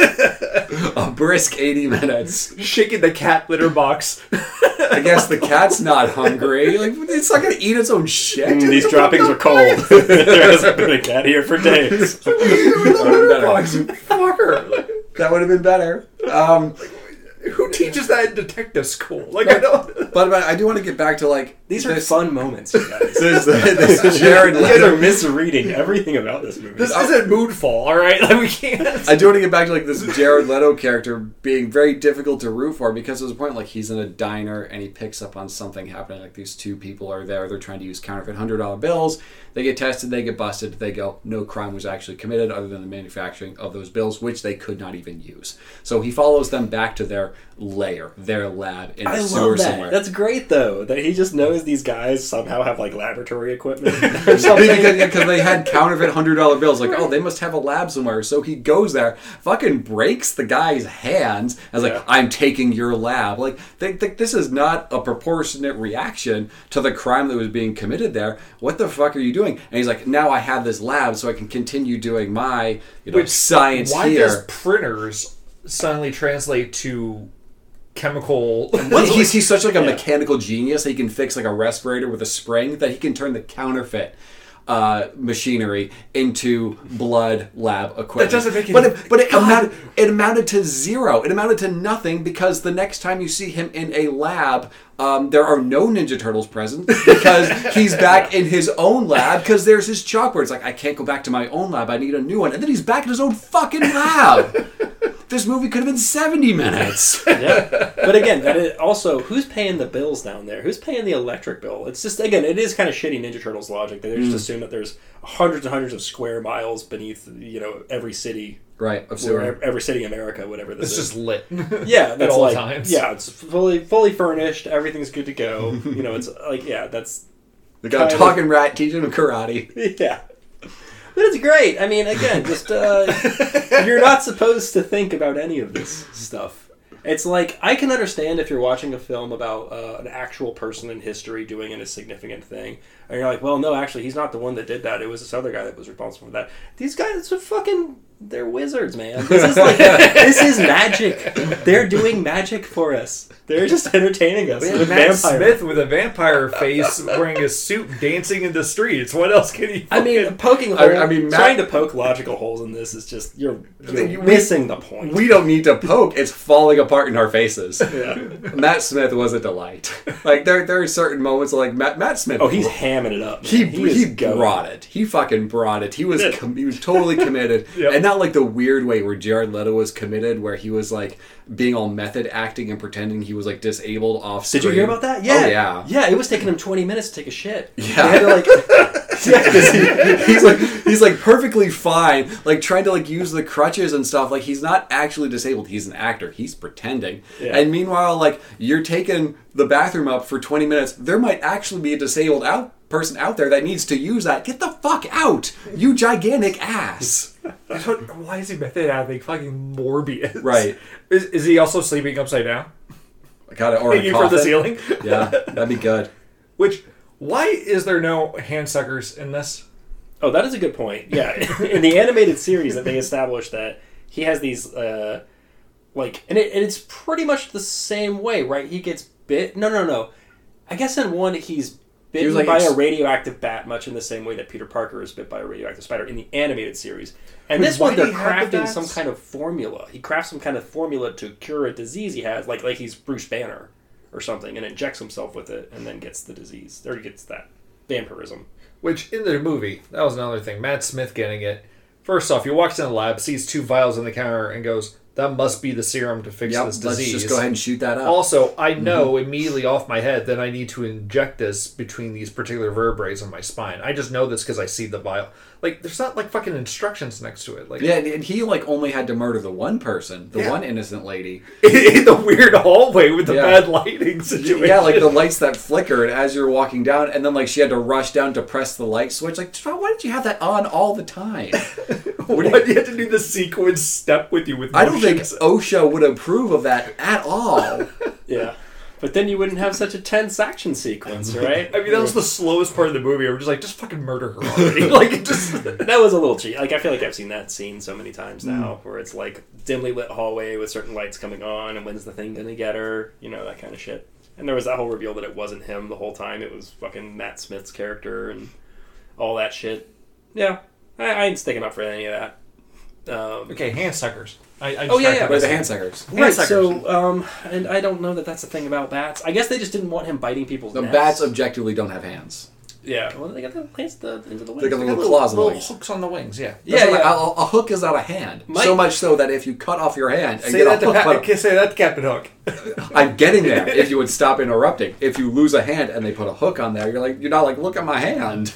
A brisk eighty minutes. Shaking the cat litter box. I guess the cat's not hungry. Like, it's not gonna eat its own shit. Mm, these droppings are cold. There hasn't been a cat here for days. That would have Box, been better. fucker. Like, That would have been better. Um, who teaches that in detective school? Like, I don't. but, but I do want to get back to like These are this, fun moments, you guys. This, this Jared You guys Leto. are misreading everything about this movie. This isn't Moonfall, all right? Like, we can't. I do want to get back to like this Jared Leto character being very difficult to root for because there's a point like he's in a diner and he picks up on something happening. Like these two people are there, they're trying to use counterfeit hundred dollar bills. They get tested, they get busted. They go, no crime was actually committed other than the manufacturing of those bills, which they could not even use. So he follows them back to their lair, their lab in I a love sewer that. somewhere. That's great, though, that he just knows these guys somehow have like laboratory equipment or something. because, yeah, 'cause they had counterfeit hundred dollar bills. Like, oh, they must have a lab somewhere. So he goes there, fucking breaks the guy's hands, as like, Yeah. I'm taking your lab. Like, they think this is not a proportionate reaction to the crime that was being committed there. What the fuck are you doing? And he's like, now I have this lab, so I can continue doing my, you know, Which- science Why here. does printers suddenly translate to chemical? he's, he's such like a Yeah. mechanical genius that he can fix like a respirator with a spring that he can turn the counterfeit uh, machinery into blood lab equipment. That doesn't make any- But it, but it God. amounted it amounted to zero. It amounted to nothing because the next time you see him in a lab, um, there are no Ninja Turtles present because he's back in his own lab because there's his chalkboard. It's like, I can't go back to my own lab. I need a new one. And then he's back in his own fucking lab. This movie could have been seventy minutes. Yeah. But again, that is also, who's paying the bills down there? Who's paying the electric bill? It's just, again, it is kind of shitty Ninja Turtles logic. They just assume that there's hundreds and hundreds of square miles beneath, you know, every city. Right, of Or sewer. every city in America, whatever this It's is. just lit. Yeah, that's all like, times. Yeah, it's fully fully furnished. Everything's good to go. You know, it's like, yeah, that's They got a kind of- talking rat teaching him karate. yeah. But it's great. I mean, again, just uh, you're not supposed to think about any of this stuff. It's like, I can understand if you're watching a film about uh, an actual person in history doing a significant thing, and you're like, well, no, actually, he's not the one that did that. It was this other guy that was responsible for that. These guys are fucking, they're wizards, man. This is like, this is magic. They're doing magic for us. They're just entertaining us. We with have Matt vampire. Smith with a vampire face wearing a suit dancing in the streets. What else can he I mean, fucking- poking I- holes, I mean, Matt- trying to poke logical holes in this is just, you're, you're We- missing the point. We don't need to poke. It's falling apart in our faces. yeah. Matt Smith was a delight. Like, there there are certain moments like Matt, Matt Smith. Oh, he's hamming it up. Man. He, is he going. brought it. He fucking brought it. He was did. com- he was totally committed, Yep. and not like the weird way where Jared Leto was committed, where he was like being all method acting and pretending he was like disabled off screen. Did you hear about that? Yeah. Oh, yeah. Yeah, it was taking him twenty minutes to take a shit. Yeah. They had to, like, yeah, 'cause he- he's like he's like perfectly fine, like trying to like use the crutches and stuff. Like he's not actually disabled. He's an actor. He's pretending. Yeah. And meanwhile, like you're taking the bathroom up for twenty minutes. There might actually be a disabled out person out there that needs to use that. Get the fuck out, you gigantic ass. I don't- Why is he method acting fucking Morbius? Right. Is, is he also sleeping upside down? Got it. Or a Hanging from the coffin. ceiling? Yeah, that'd be good. Which, Why is there no hand suckers in this? Oh, that is a good point. Yeah, in the animated series that they established that he has these, uh, like, and, it, and it's pretty much the same way, right? He gets bit. No, no, no. I guess in one he's bitten He was like by ex- a radioactive bat, much in the same way that Peter Parker is bit by a radioactive spider in the animated series. And this Why one, they're did he have the crafting bats? some kind of formula. He crafts some kind of formula to cure a disease he has, like like he's Bruce Banner or something, and injects himself with it, and then gets the disease. Or he gets that vampirism. Which, in the movie, that was another thing. Matt Smith getting it. First off, he walks in the lab, sees two vials on the counter, and goes, that must be the serum to fix Yep, this let's disease. just go ahead and shoot that up. Also, I know immediately off my head that I need to inject this between these particular vertebrae on my spine. I just know this because I see the vial. Like, there's not, like, fucking instructions next to it. Like, Yeah, and he like only had to murder the one person, the Yeah. one innocent lady. in the weird hallway with the Yeah. bad lighting situation. Yeah, like the lights that flickered as you're walking down, and then like she had to rush down to press the light switch. Like, why did you have that on all the time? Why do you have to do the sequence step with you with I don't think motions? OSHA would approve of that at all. Yeah. But then you wouldn't have such a tense action sequence, right? I mean, that was the slowest part of the movie. I was just like, just fucking murder her already. like, it just... That was a little cheap. Like, I feel like I've seen that scene so many times now, where it's like dimly lit hallway with certain lights coming on, and when's the thing gonna get her? You know, that kind of shit. And there was that whole reveal that it wasn't him the whole time. It was fucking Matt Smith's character and all that shit. Yeah, I, I ain't sticking up for any of that. Um, Okay, hand suckers. I, I Oh, yeah, yeah, By but the hand suckers. Right, suckers. so, um, and I don't know that that's the thing about bats. I guess they just didn't want him biting people's The necks. bats objectively don't have hands. Yeah, well, they got the hands the, into the wings. They got They little got claws on the little wings. hooks on the wings, yeah. That's Yeah, what yeah. I- A, a hook is not a hand. Mike- So much so that if you cut off your hand and Say get that, a to hook, Pat, put- okay, say that to Captain Hook. I'm getting there. If you would stop interrupting, if you lose a hand and they put a hook on there, you're like, you're not like, look at my hand.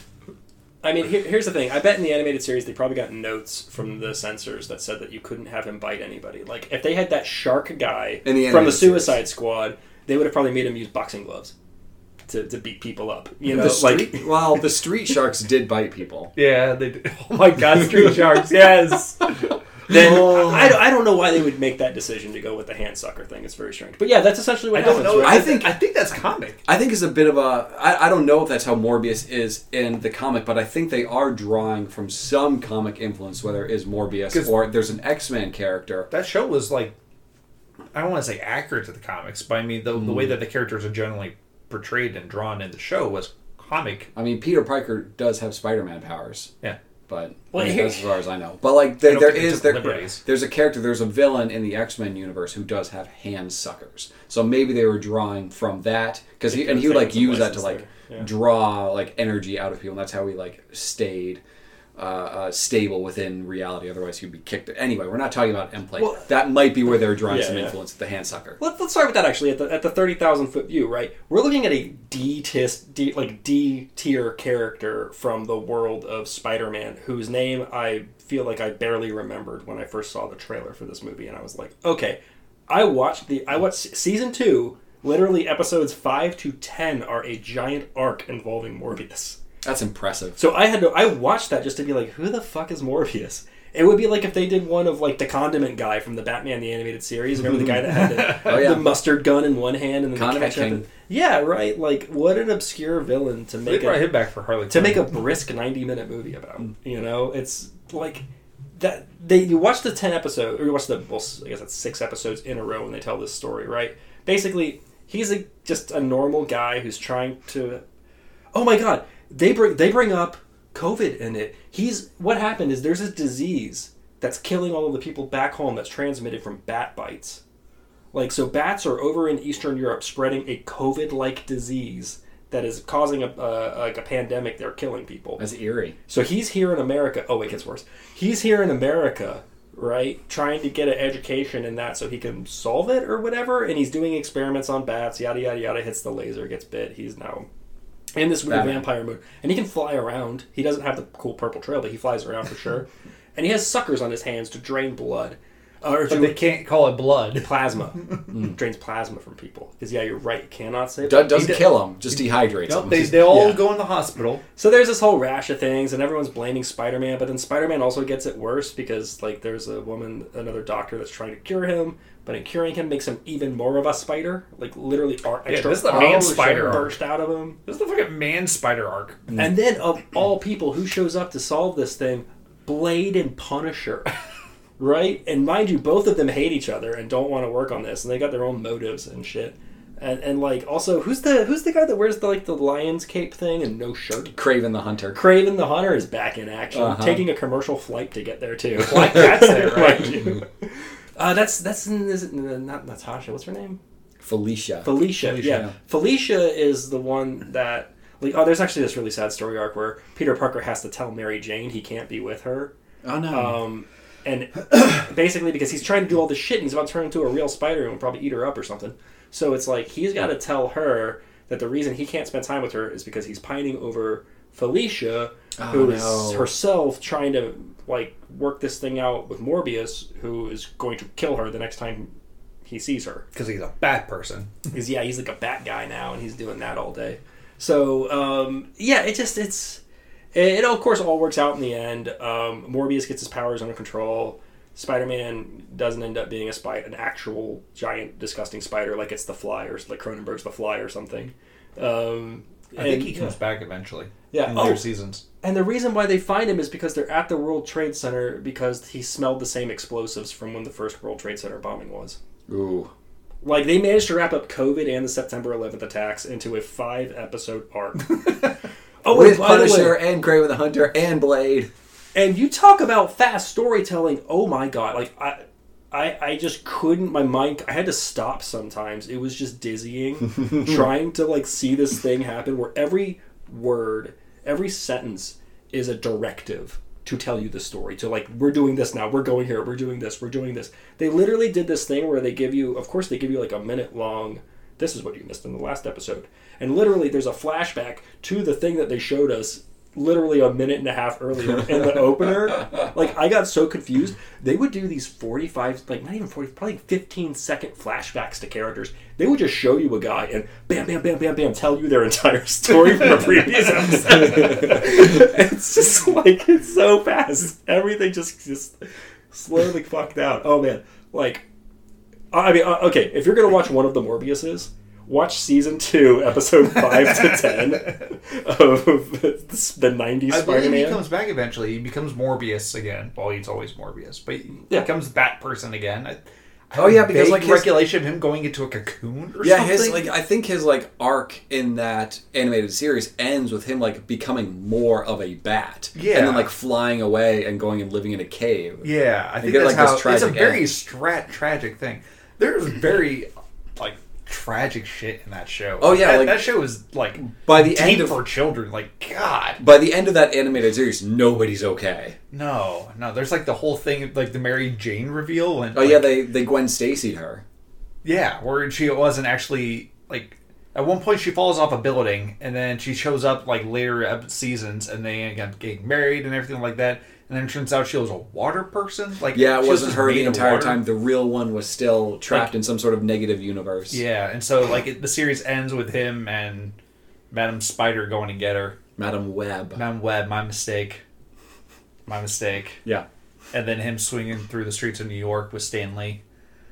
I mean, here, here's the thing. I bet in the animated series they probably got notes from the censors that said that you couldn't have him bite anybody. Like, if they had that shark guy In the from the animated series. Suicide Squad, they would have probably made him use boxing gloves to, to beat people up. You know, the street, like well, the street sharks did bite people. Yeah, they did. Oh my god, Street Sharks, yes! then Oh. I, I don't know why they would make that decision to go with the hand sucker thing. It's very strange. But yeah, that's essentially what I don't happens. know. right? I think- I think that's comic. I think it's a bit of a. I, I don't know if that's how Morbius is in the comic, but I think they are drawing from some comic influence, whether it is 'Cause- Morbius or there's an X-Men character. That show was like, I don't want to say accurate to the comics, but I mean, the, the way that the characters are generally portrayed and drawn in the show was comic. I mean, Peter Parker does have Spider-Man powers. Yeah. But Well, I mean, here- that's as far as I know. But like, I there, don't there think they is took there, liberties. there's a character, there's a villain in the X-Men universe who does have hand suckers. So maybe they were drawing from that because he They and he would could've like taken use some that to like license there. Yeah. draw like energy out of people. And that's how he like stayed uh, uh, stable within reality. Otherwise, he'd be kicked. Anyway, we're not talking about M play. Well- that might be where they're drawing Yeah, some yeah. influence. The hand sucker. Let's, let's start with that actually at the at the thirty thousand foot view, right? We're looking at a D tis D like D tier character from the world of Spider-Man, whose name I feel like I barely remembered when I first saw the trailer for this movie, and I was like, okay, I watched the I watched season two. Literally, episodes five to ten are a giant arc involving Morbius. That's impressive. So I had to I watched that just to be like, who the fuck is Morbius? It would be like if they did one of like the condiment guy from the Batman the Animated Series. Remember the guy that had the, Oh, yeah. the mustard gun in one hand and then Condiment the ketchup? King. Yeah, right. Like, what an obscure villain to They make brought a, him back for Harley to Quinn. make a brisk ninety minute movie about. You know, it's like that. They you watch the ten episodes, or you watch the well, I guess that's six episodes in a row, and they tell this story, right? Basically, he's a just a normal guy who's trying to. Oh my god, they bring they bring up COVID in it. He's what happened is there's this disease that's killing all of the people back home that's transmitted from bat bites. Like, so bats are over in Eastern Europe spreading a COVID-like disease that is causing a uh, like a pandemic. They're killing people. That's eerie. So he's here in America. Oh, it gets worse. He's here in America, right, trying to get an education in that so he can solve it or whatever. And he's doing experiments on bats, yada, yada, yada. Hits the laser, gets bit. He's now in this weird Batman. vampire mode. And he can fly around. He doesn't have the cool purple trail, but he flies around for sure. And he has suckers on his hands to drain blood. Or But they can't call it blood. plasma. Drains plasma from people. Because, yeah, you're right. You cannot say Do- doesn't He- kill them, just dehydrates Nope, them. they, they all Yeah. go in the hospital. So there's this whole rash of things, and everyone's blaming Spider-Man, but then Spider-Man also gets it worse because, like, there's a woman, another doctor that's trying to cure him, but in curing him makes him even more of a spider. Like, literally, ar- Yeah, extra this is the arms man spider arc. burst out of him. This is the fucking man spider arc. And then, of all people, who shows up to solve this thing? Blade and Punisher. Right? And mind you, both of them hate each other and don't want to work on this, and they got their own motives and shit. And, and like, also, who's the who's the guy that wears the like the lion's cape thing and no shirt? Craven the Hunter. Craven the Hunter is back in action, Uh-huh. taking a commercial flight to get there too. Black Cat's there, right? Mind you. Uh, that's that's is it, not Natasha. What's her name? Felicia. Felicia. Felicia, Yeah. yeah. Felicia is the one that like. Oh, there's actually this really sad story arc where Peter Parker has to tell Mary Jane he can't be with her. Oh no. Um, and basically because he's trying to do all this shit and he's about to turn into a real spider and will probably eat her up or something. So it's like he's got to tell her that the reason he can't spend time with her is because he's pining over Felicia, Oh, who is no. herself trying to like work this thing out with Morbius, who is going to kill her the next time he sees her. Because he's a bad person. Because yeah, he's like a bat guy now, and he's doing that all day. So um, yeah, it just it's it, it of course all works out in the end. Um, Morbius gets his powers under control. Spider-Man doesn't end up being a spider, an actual giant disgusting spider like it's the Fly or like Cronenberg's The Fly or something. Um, I think and- he comes back eventually. Yeah. In Oh, later seasons. and the reason why they find him is because they're at the World Trade Center because he smelled the same explosives from when the first World Trade Center bombing was. Ooh. Like, they managed to wrap up COVID and the September eleventh attacks into a five-episode arc. Oh, With and by the way- Punisher and Craven the Hunter and Blade. and you talk about fast storytelling. Oh my god! Like I, I, I just couldn't. My mind. I had to stop sometimes. It was just dizzying, trying to like see this thing happen. Where every word, every sentence is a directive to tell you the story. To like, we're doing this now. We're going here. We're doing this. We're doing this. They literally did this thing where they give you. Of course, they give you like a minute long. This is what you missed in the last episode. And literally, there's a flashback to the thing that they showed us literally a minute and a half earlier in the opener. Like, I got so confused. They would do these forty-five, like, not even forty, probably fifteen second flashbacks to characters. They would just show you a guy and bam, bam, bam, bam, bam, tell you their entire story from a previous episode. It's just like, it's so fast. Everything just, just slowly fucked out. Oh, man. Like, I mean, uh, okay, if you're going to watch one of the Morbiuses, watch season two, episode five to ten of the nineties I believe he Spider-Man. comes back eventually. He becomes Morbius again. Well, he's always Morbius, but he Yeah. becomes that person again. I, I Oh, have yeah, a because, vague like, his- regulation of him going into a cocoon or Yeah, something. his like I think his like arc in that animated series ends with him like becoming more of a bat. Yeah. And then like flying away and going and living in a cave. Yeah, I think get, that's like, this how. It's a tragic very end. strat tragic thing. There's very like tragic shit in that show. Oh, yeah, that, like- that show is like By the deep end of for children. Like God, by the end of that animated series, nobody's okay. no, no. There's like the whole thing, like the Mary Jane reveal, and Oh like, yeah, they they Gwen Stacy'd her. yeah, where she wasn't actually like. At one point, she falls off a building, and then she shows up like later ep- seasons, and they end up getting married and everything like that. And then it turns out she was a water person. Like Yeah, it she was wasn't just her the made of entire water. time. The real one was still trapped Like- in some sort of negative universe. Yeah, and so like it, the series ends with him and Madam Spider going to get her. Madam Web. Madam Web, my mistake. My mistake. Yeah. And then him swinging through the streets of New York with Stan Lee.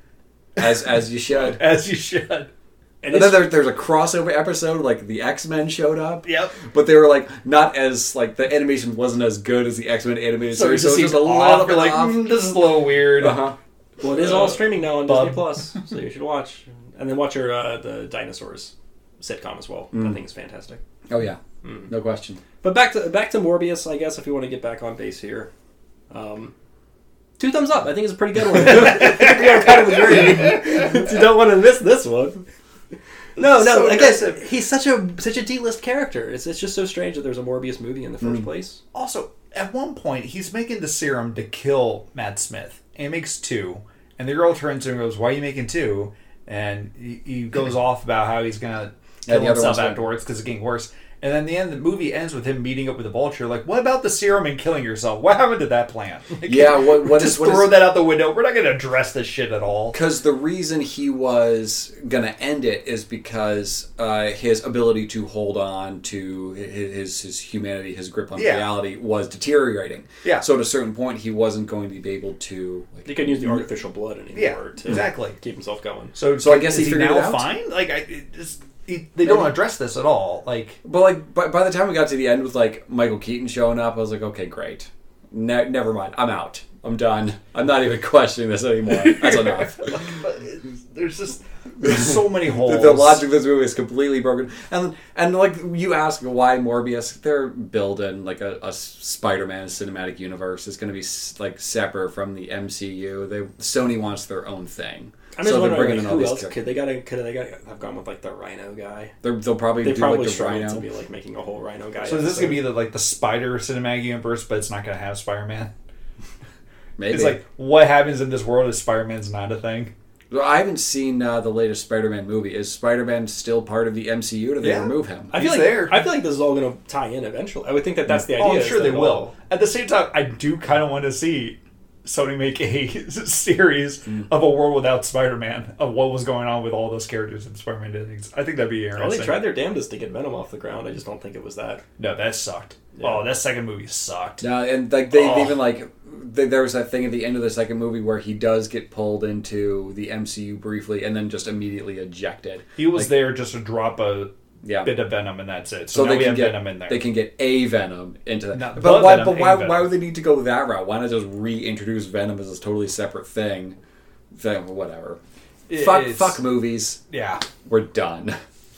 As as you should. As you should. And And then it's, there, there's a crossover episode, like the X-Men showed up. Yep. But they were like not as like the animation wasn't as good as the X-Men animated So it series. just so it was seems just a off. little You're bit like, off. mm, this is a little weird. Uh-huh. well, it is all streaming now on Bub. Disney Plus, so you should watch. And then watch your uh, the Dinosaurs sitcom as well. Mm. That thing is fantastic. Oh yeah, Mm. no question. But back to back to Morbius, I guess, if you want to get back on base here. Um, two thumbs up. I think it's a pretty good one. I think we all kind of agree. You don't want to miss this one. No, no. So again, aggressive. he's such a such a D-list character. It's it's just so strange that there's a Morbius movie in the first Mm. place. Also, at one point, he's making the serum to kill Matt Smith. And he makes two. And the girl turns to him and goes, why are you making two? And he, he goes off about how he's going to Yeah, kill the other himself one's like- afterwards because it's getting worse. And then the end, the movie ends with him meeting up with the Vulture. Like, what about the serum and killing yourself? What happened to that plan? Like, Yeah, what what just is what throw is, that out the window. We're not going to address this shit at all. Because the reason he was going to end it is because uh, his ability to hold on to his, his, his humanity, his grip on Yeah. reality, was deteriorating. Yeah. So at a certain point, he wasn't going to be able to... Like, He couldn't use the artificial blood anymore Yeah, to exactly. keep himself going. So, So I guess is he figured now it out? fine. Like, I it just he, they don't address this at all. Like, But like by, by the time we got to the end with like Michael Keaton showing up, I was like, okay, great. Ne- never mind. I'm out. I'm done. I'm not even questioning this anymore. That's enough. there's just there's so many The, holes. the logic of this movie is completely broken. And and like you ask why Morbius, they're building like a, a Spider-Man cinematic universe. It's going to be s- like separate from the M C U. They Sony wants their own thing. I'm just so they're wondering bringing like, in all who these else characters. could they gotta could they gotta have gone with like the Rhino guy? They're, they'll probably They do probably like the struggled Rhino. to be like making a whole Rhino guy. So this is episode. gonna be the like the Spider cinematic universe, but it's not gonna have Spider-Man. Maybe. It's like what happens in this world if Spider-Man's not a thing. Well, I haven't seen uh, the latest Spider-Man movie. Is Spider-Man still part of the M C U? Or do they Yeah. remove him? I feel He's like there. I feel like this is all going to tie in eventually. I would think that that's the idea. Oh, I'm is sure that they it will. all- At the same time, I do kind of want to see Sony make a series of a world without Spider-Man, of what was going on with all those characters in Spider-Man did things. I think that'd be Oh, interesting. they tried their damnedest to get Venom off the ground. I just don't think it was that. No, that sucked. Yeah. Oh, that second movie sucked. No, and like they Oh. even like th- there was that thing at the end of the second movie where he does get pulled into the M C U briefly and then just immediately ejected. He was Like, there just to drop a Yeah. bit of Venom, and that's it. So So, now they we can have get Venom in there. they can get a Venom into that. Not the but why? Venom, But a why? Venom. Why would they need to go that route? Why not just reintroduce Venom as a totally separate thing? Thing, whatever. It- fuck, it's- fuck movies. Yeah. We're done.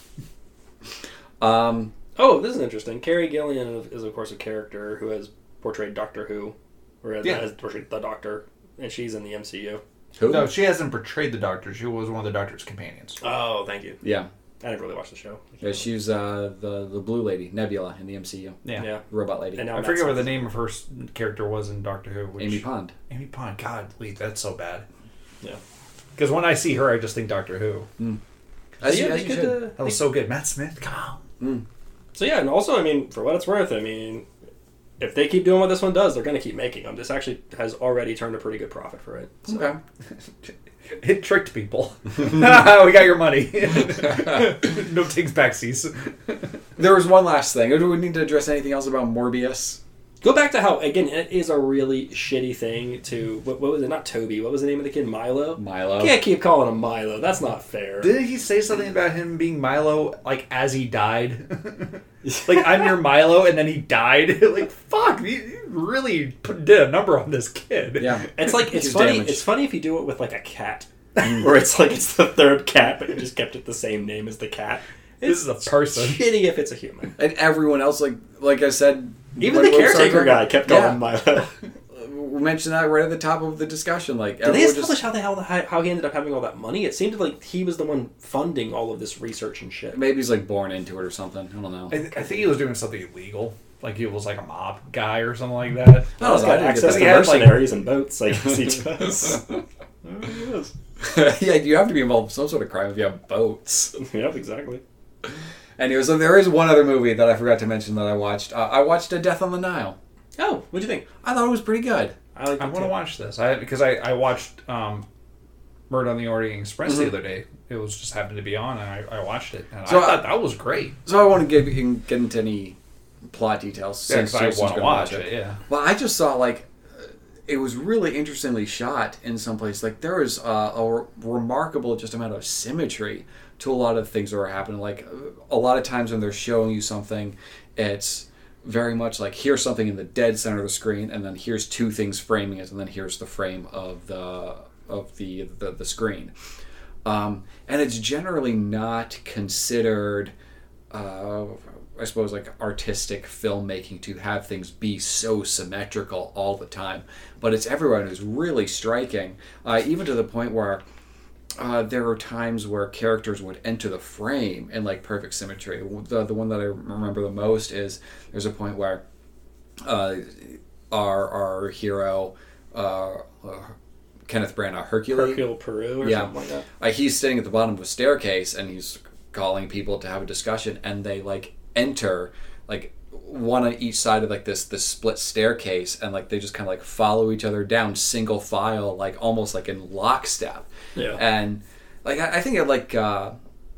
um. Oh, this is interesting. Carrie Gillian is, of course, a character who has portrayed Doctor Who, or has, Yeah. has portrayed the Doctor, and she's in the M C U. Who? No, she hasn't portrayed the Doctor. She was one of the Doctor's companions. Oh, thank you. Yeah. I didn't really watch the show. Yeah. She's uh, the the blue lady, Nebula, in the M C U. Yeah. Yeah. Robot lady. And now I Matt forget what the Smith. name of her s- character was in Doctor Who. Which, Amy Pond. Amy Pond. God, wait, that's so bad. Yeah. Because when I see her, I just think Doctor Who. As yeah, you, as they you could, should. uh, That was so good. Matt Smith, come on. So yeah, and also, I mean, for what it's worth, I mean, if they keep doing what this one does, they're going to keep making them. This actually has already turned a pretty good profit for it. So. Okay. It tricked people. We got your money. No takes backsies. There was one last thing. Do we need to address anything else about Morbius? Go back to how, again, it is a really shitty thing to, what, what was it, not Toby, what was the name of the kid, Milo? Milo. Can't keep calling him Milo, that's not fair. Didn't he say something about him being Milo, like, as he died? Like, I'm your Milo, and then he died? Like, fuck, you you really put, did a number on this kid. Yeah. It's like, it's He's funny, damaged. it's funny if you do it with like a cat, where it's like, it's the third cat, but you just kept it the same name as the cat. This is a person. Shitty if it's a human. And everyone else, like like I said, Even when the we were caretaker starting- guy kept calling him Milo. We mentioned that right at the top of the discussion. Like, Did they everyone establish just, how the hell how, how he ended up having all that money? It seemed like he was the one funding all of this research and shit. maybe he's like born into it or something. I don't know. I, th- I think he was doing something illegal. Like, he was like a mob guy or something like that. Oh, He's I got didn't access get to that. He had, like- mercenaries and boats, like he does. Yeah, you have to be involved in some sort of crime if you have boats. Yep, exactly. Anyway, so there is one other movie that I forgot to mention that I watched. Uh, I watched A Death on the Nile. Oh, what'd you think? I thought it was pretty good. I like I want to watch this. I because I, I watched um, Murder on the Orient Express the Mhm. other day. It was just happened to be on, and I, I watched it. And So I I- thought that was great. So I want to get, get into any plot details. Yeah, since 'cause I Jason's want to gonna watch it. Yeah. Well, I just saw like uh, it was really interestingly shot in some place. Like there was uh, a re- remarkable just amount of symmetry to a lot of things that were happening. Like uh, a lot of times when they're showing you something, it's very much like here's something in the dead center of the screen, and then here's two things framing it, and then here's the frame of the of the the, the screen. Um, and it's generally not considered. Uh, I suppose like artistic filmmaking to have things be so symmetrical all the time, but it's everywhere and it's really striking, uh, even to the point where uh, there are times where characters would enter the frame in like perfect symmetry. The the one that I remember the most is there's a point where uh, our our hero uh, uh, Kenneth Branagh, Hercule, Hercule Peru or Yeah. something like that. uh, he's sitting at the bottom of a staircase and he's calling people to have a discussion, and they like enter like one on each side of like this this split staircase, and like they just kind of like follow each other down single file, like almost like in lockstep. Yeah. And like I, I think it like uh,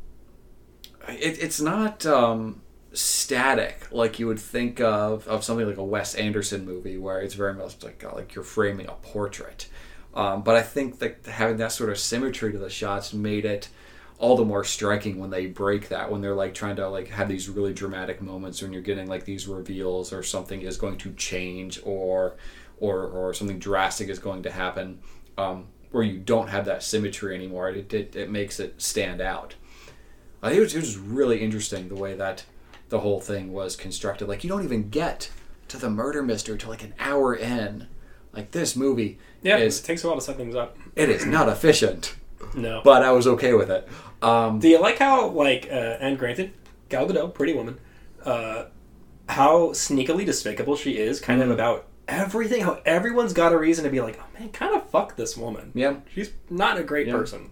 it, it's not um, static like you would think of of something like a Wes Anderson movie where it's very much like uh, like you're framing a portrait. Um, but I think that having that sort of symmetry to the shots made it all the more striking when they break that, when they're like trying to like have these really dramatic moments when you're getting like these reveals or something is going to change or or or something drastic is going to happen, um, where you don't have that symmetry anymore. It, it it makes it stand out. I think it was, it was really interesting the way that the whole thing was constructed. Like you don't even get to the murder mystery till like an hour in. Like this movie Yeah, is it takes a while to set things up. it is not efficient, No. but I was okay with it. Um, Do you like how, like, uh, and granted, Gal Gadot, Pretty Woman, uh, how sneakily despicable she is, kind of about everything, how everyone's got a reason to be like, oh man, kind of fuck this woman. yeah. She's not a great Yeah. person.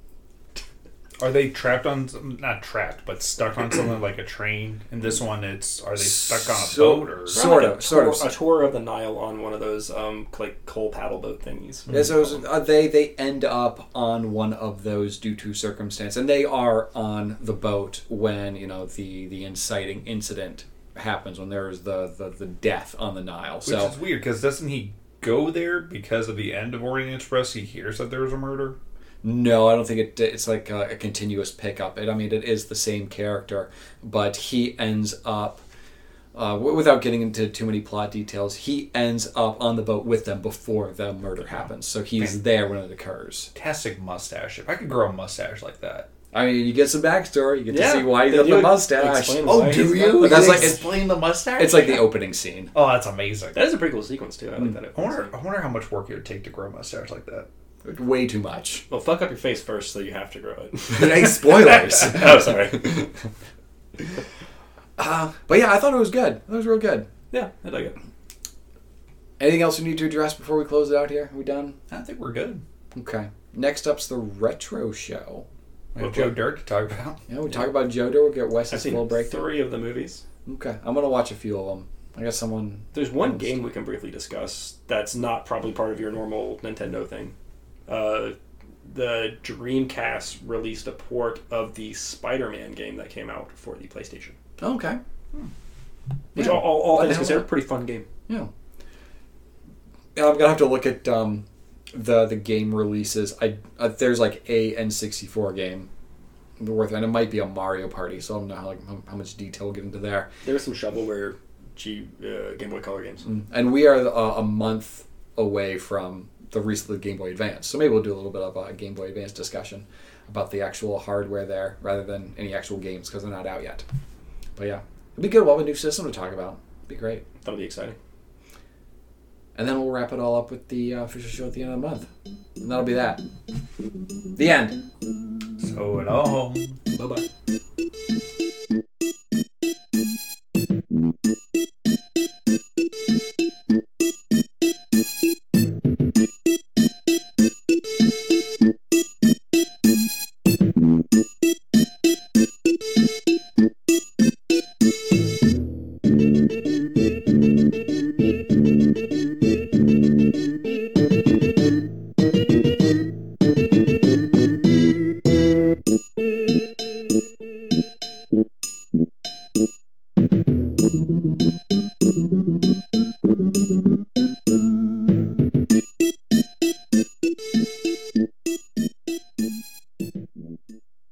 Are they trapped on, some- not trapped, but stuck on something like a train? In this one, it's, are they stuck on a So- boat? Or so- Sort Like a of, sort tour- of. A tour of the Nile on one of those, um, like, coal paddle boat thingies. Yeah, so it was- uh, they they end up on one of those due to circumstance, and they are on the boat when you know the the inciting incident happens, when there is the, the, the death on the Nile. Which So is weird, because doesn't he go there because of the end of Orient Express? He hears that there was a murder? no, I don't think it. It's like a, a continuous pickup. It, I mean, it is the same character, but he ends up. Uh, w- without getting into too many plot details, he ends up on the boat with them before the murder happens. So he's there when it occurs. Fantastic mustache. If I could grow a mustache like that. I mean, you get some backstory. You get Yeah, to see why he they got do the mustache. explain why he's got the- But that's like- explain the mustache? It's like the opening scene. Oh, that's amazing. That is a pretty cool sequence, too. I like that. I wonder, I wonder how much work it would take to grow a mustache like that. Way too much. Well, fuck up your face first, so you have to grow it. Hey, spoilers. Oh, sorry. uh, but yeah, I thought it was good. It was real good. Yeah, I like it. Anything else we need to address before we close it out here? Are we done? I think we're good. Okay. Next up's the retro show. We have Joe Dirt to talk about. Yeah, we talk about Joe Dirt. We'll get I've Wes's seen full breakdown. three of the movies. Okay, I'm gonna watch a few of them. I got someone. There's one else. game we can briefly discuss that's not probably part of your normal Nintendo thing. Uh, the Dreamcast released a port of the Spider-Man game that came out for the PlayStation. Okay. Which, Yeah. all, all, all Why the things hell considered, not? pretty fun game. Yeah. Yeah, I'm gonna have to look at um, the the game releases. I uh, there's like a N sixty-four game worth, and it might be a Mario Party. So I don't know how like how, how much detail we'll get into there. There was some shovelware G, uh, Game Boy Color games. And we are uh, a month away from the release of the Game Boy Advance, so maybe we'll do a little bit of a Game Boy Advance discussion about the actual hardware there, rather than any actual games because they're not out yet. But yeah, it'd be good. We'll have a new system to talk about. It'd be great. That'll be exciting. And then we'll wrap it all up with the uh, official show at the end of the month. And that'll be that. The end. So it all. Bye-bye. Thank you.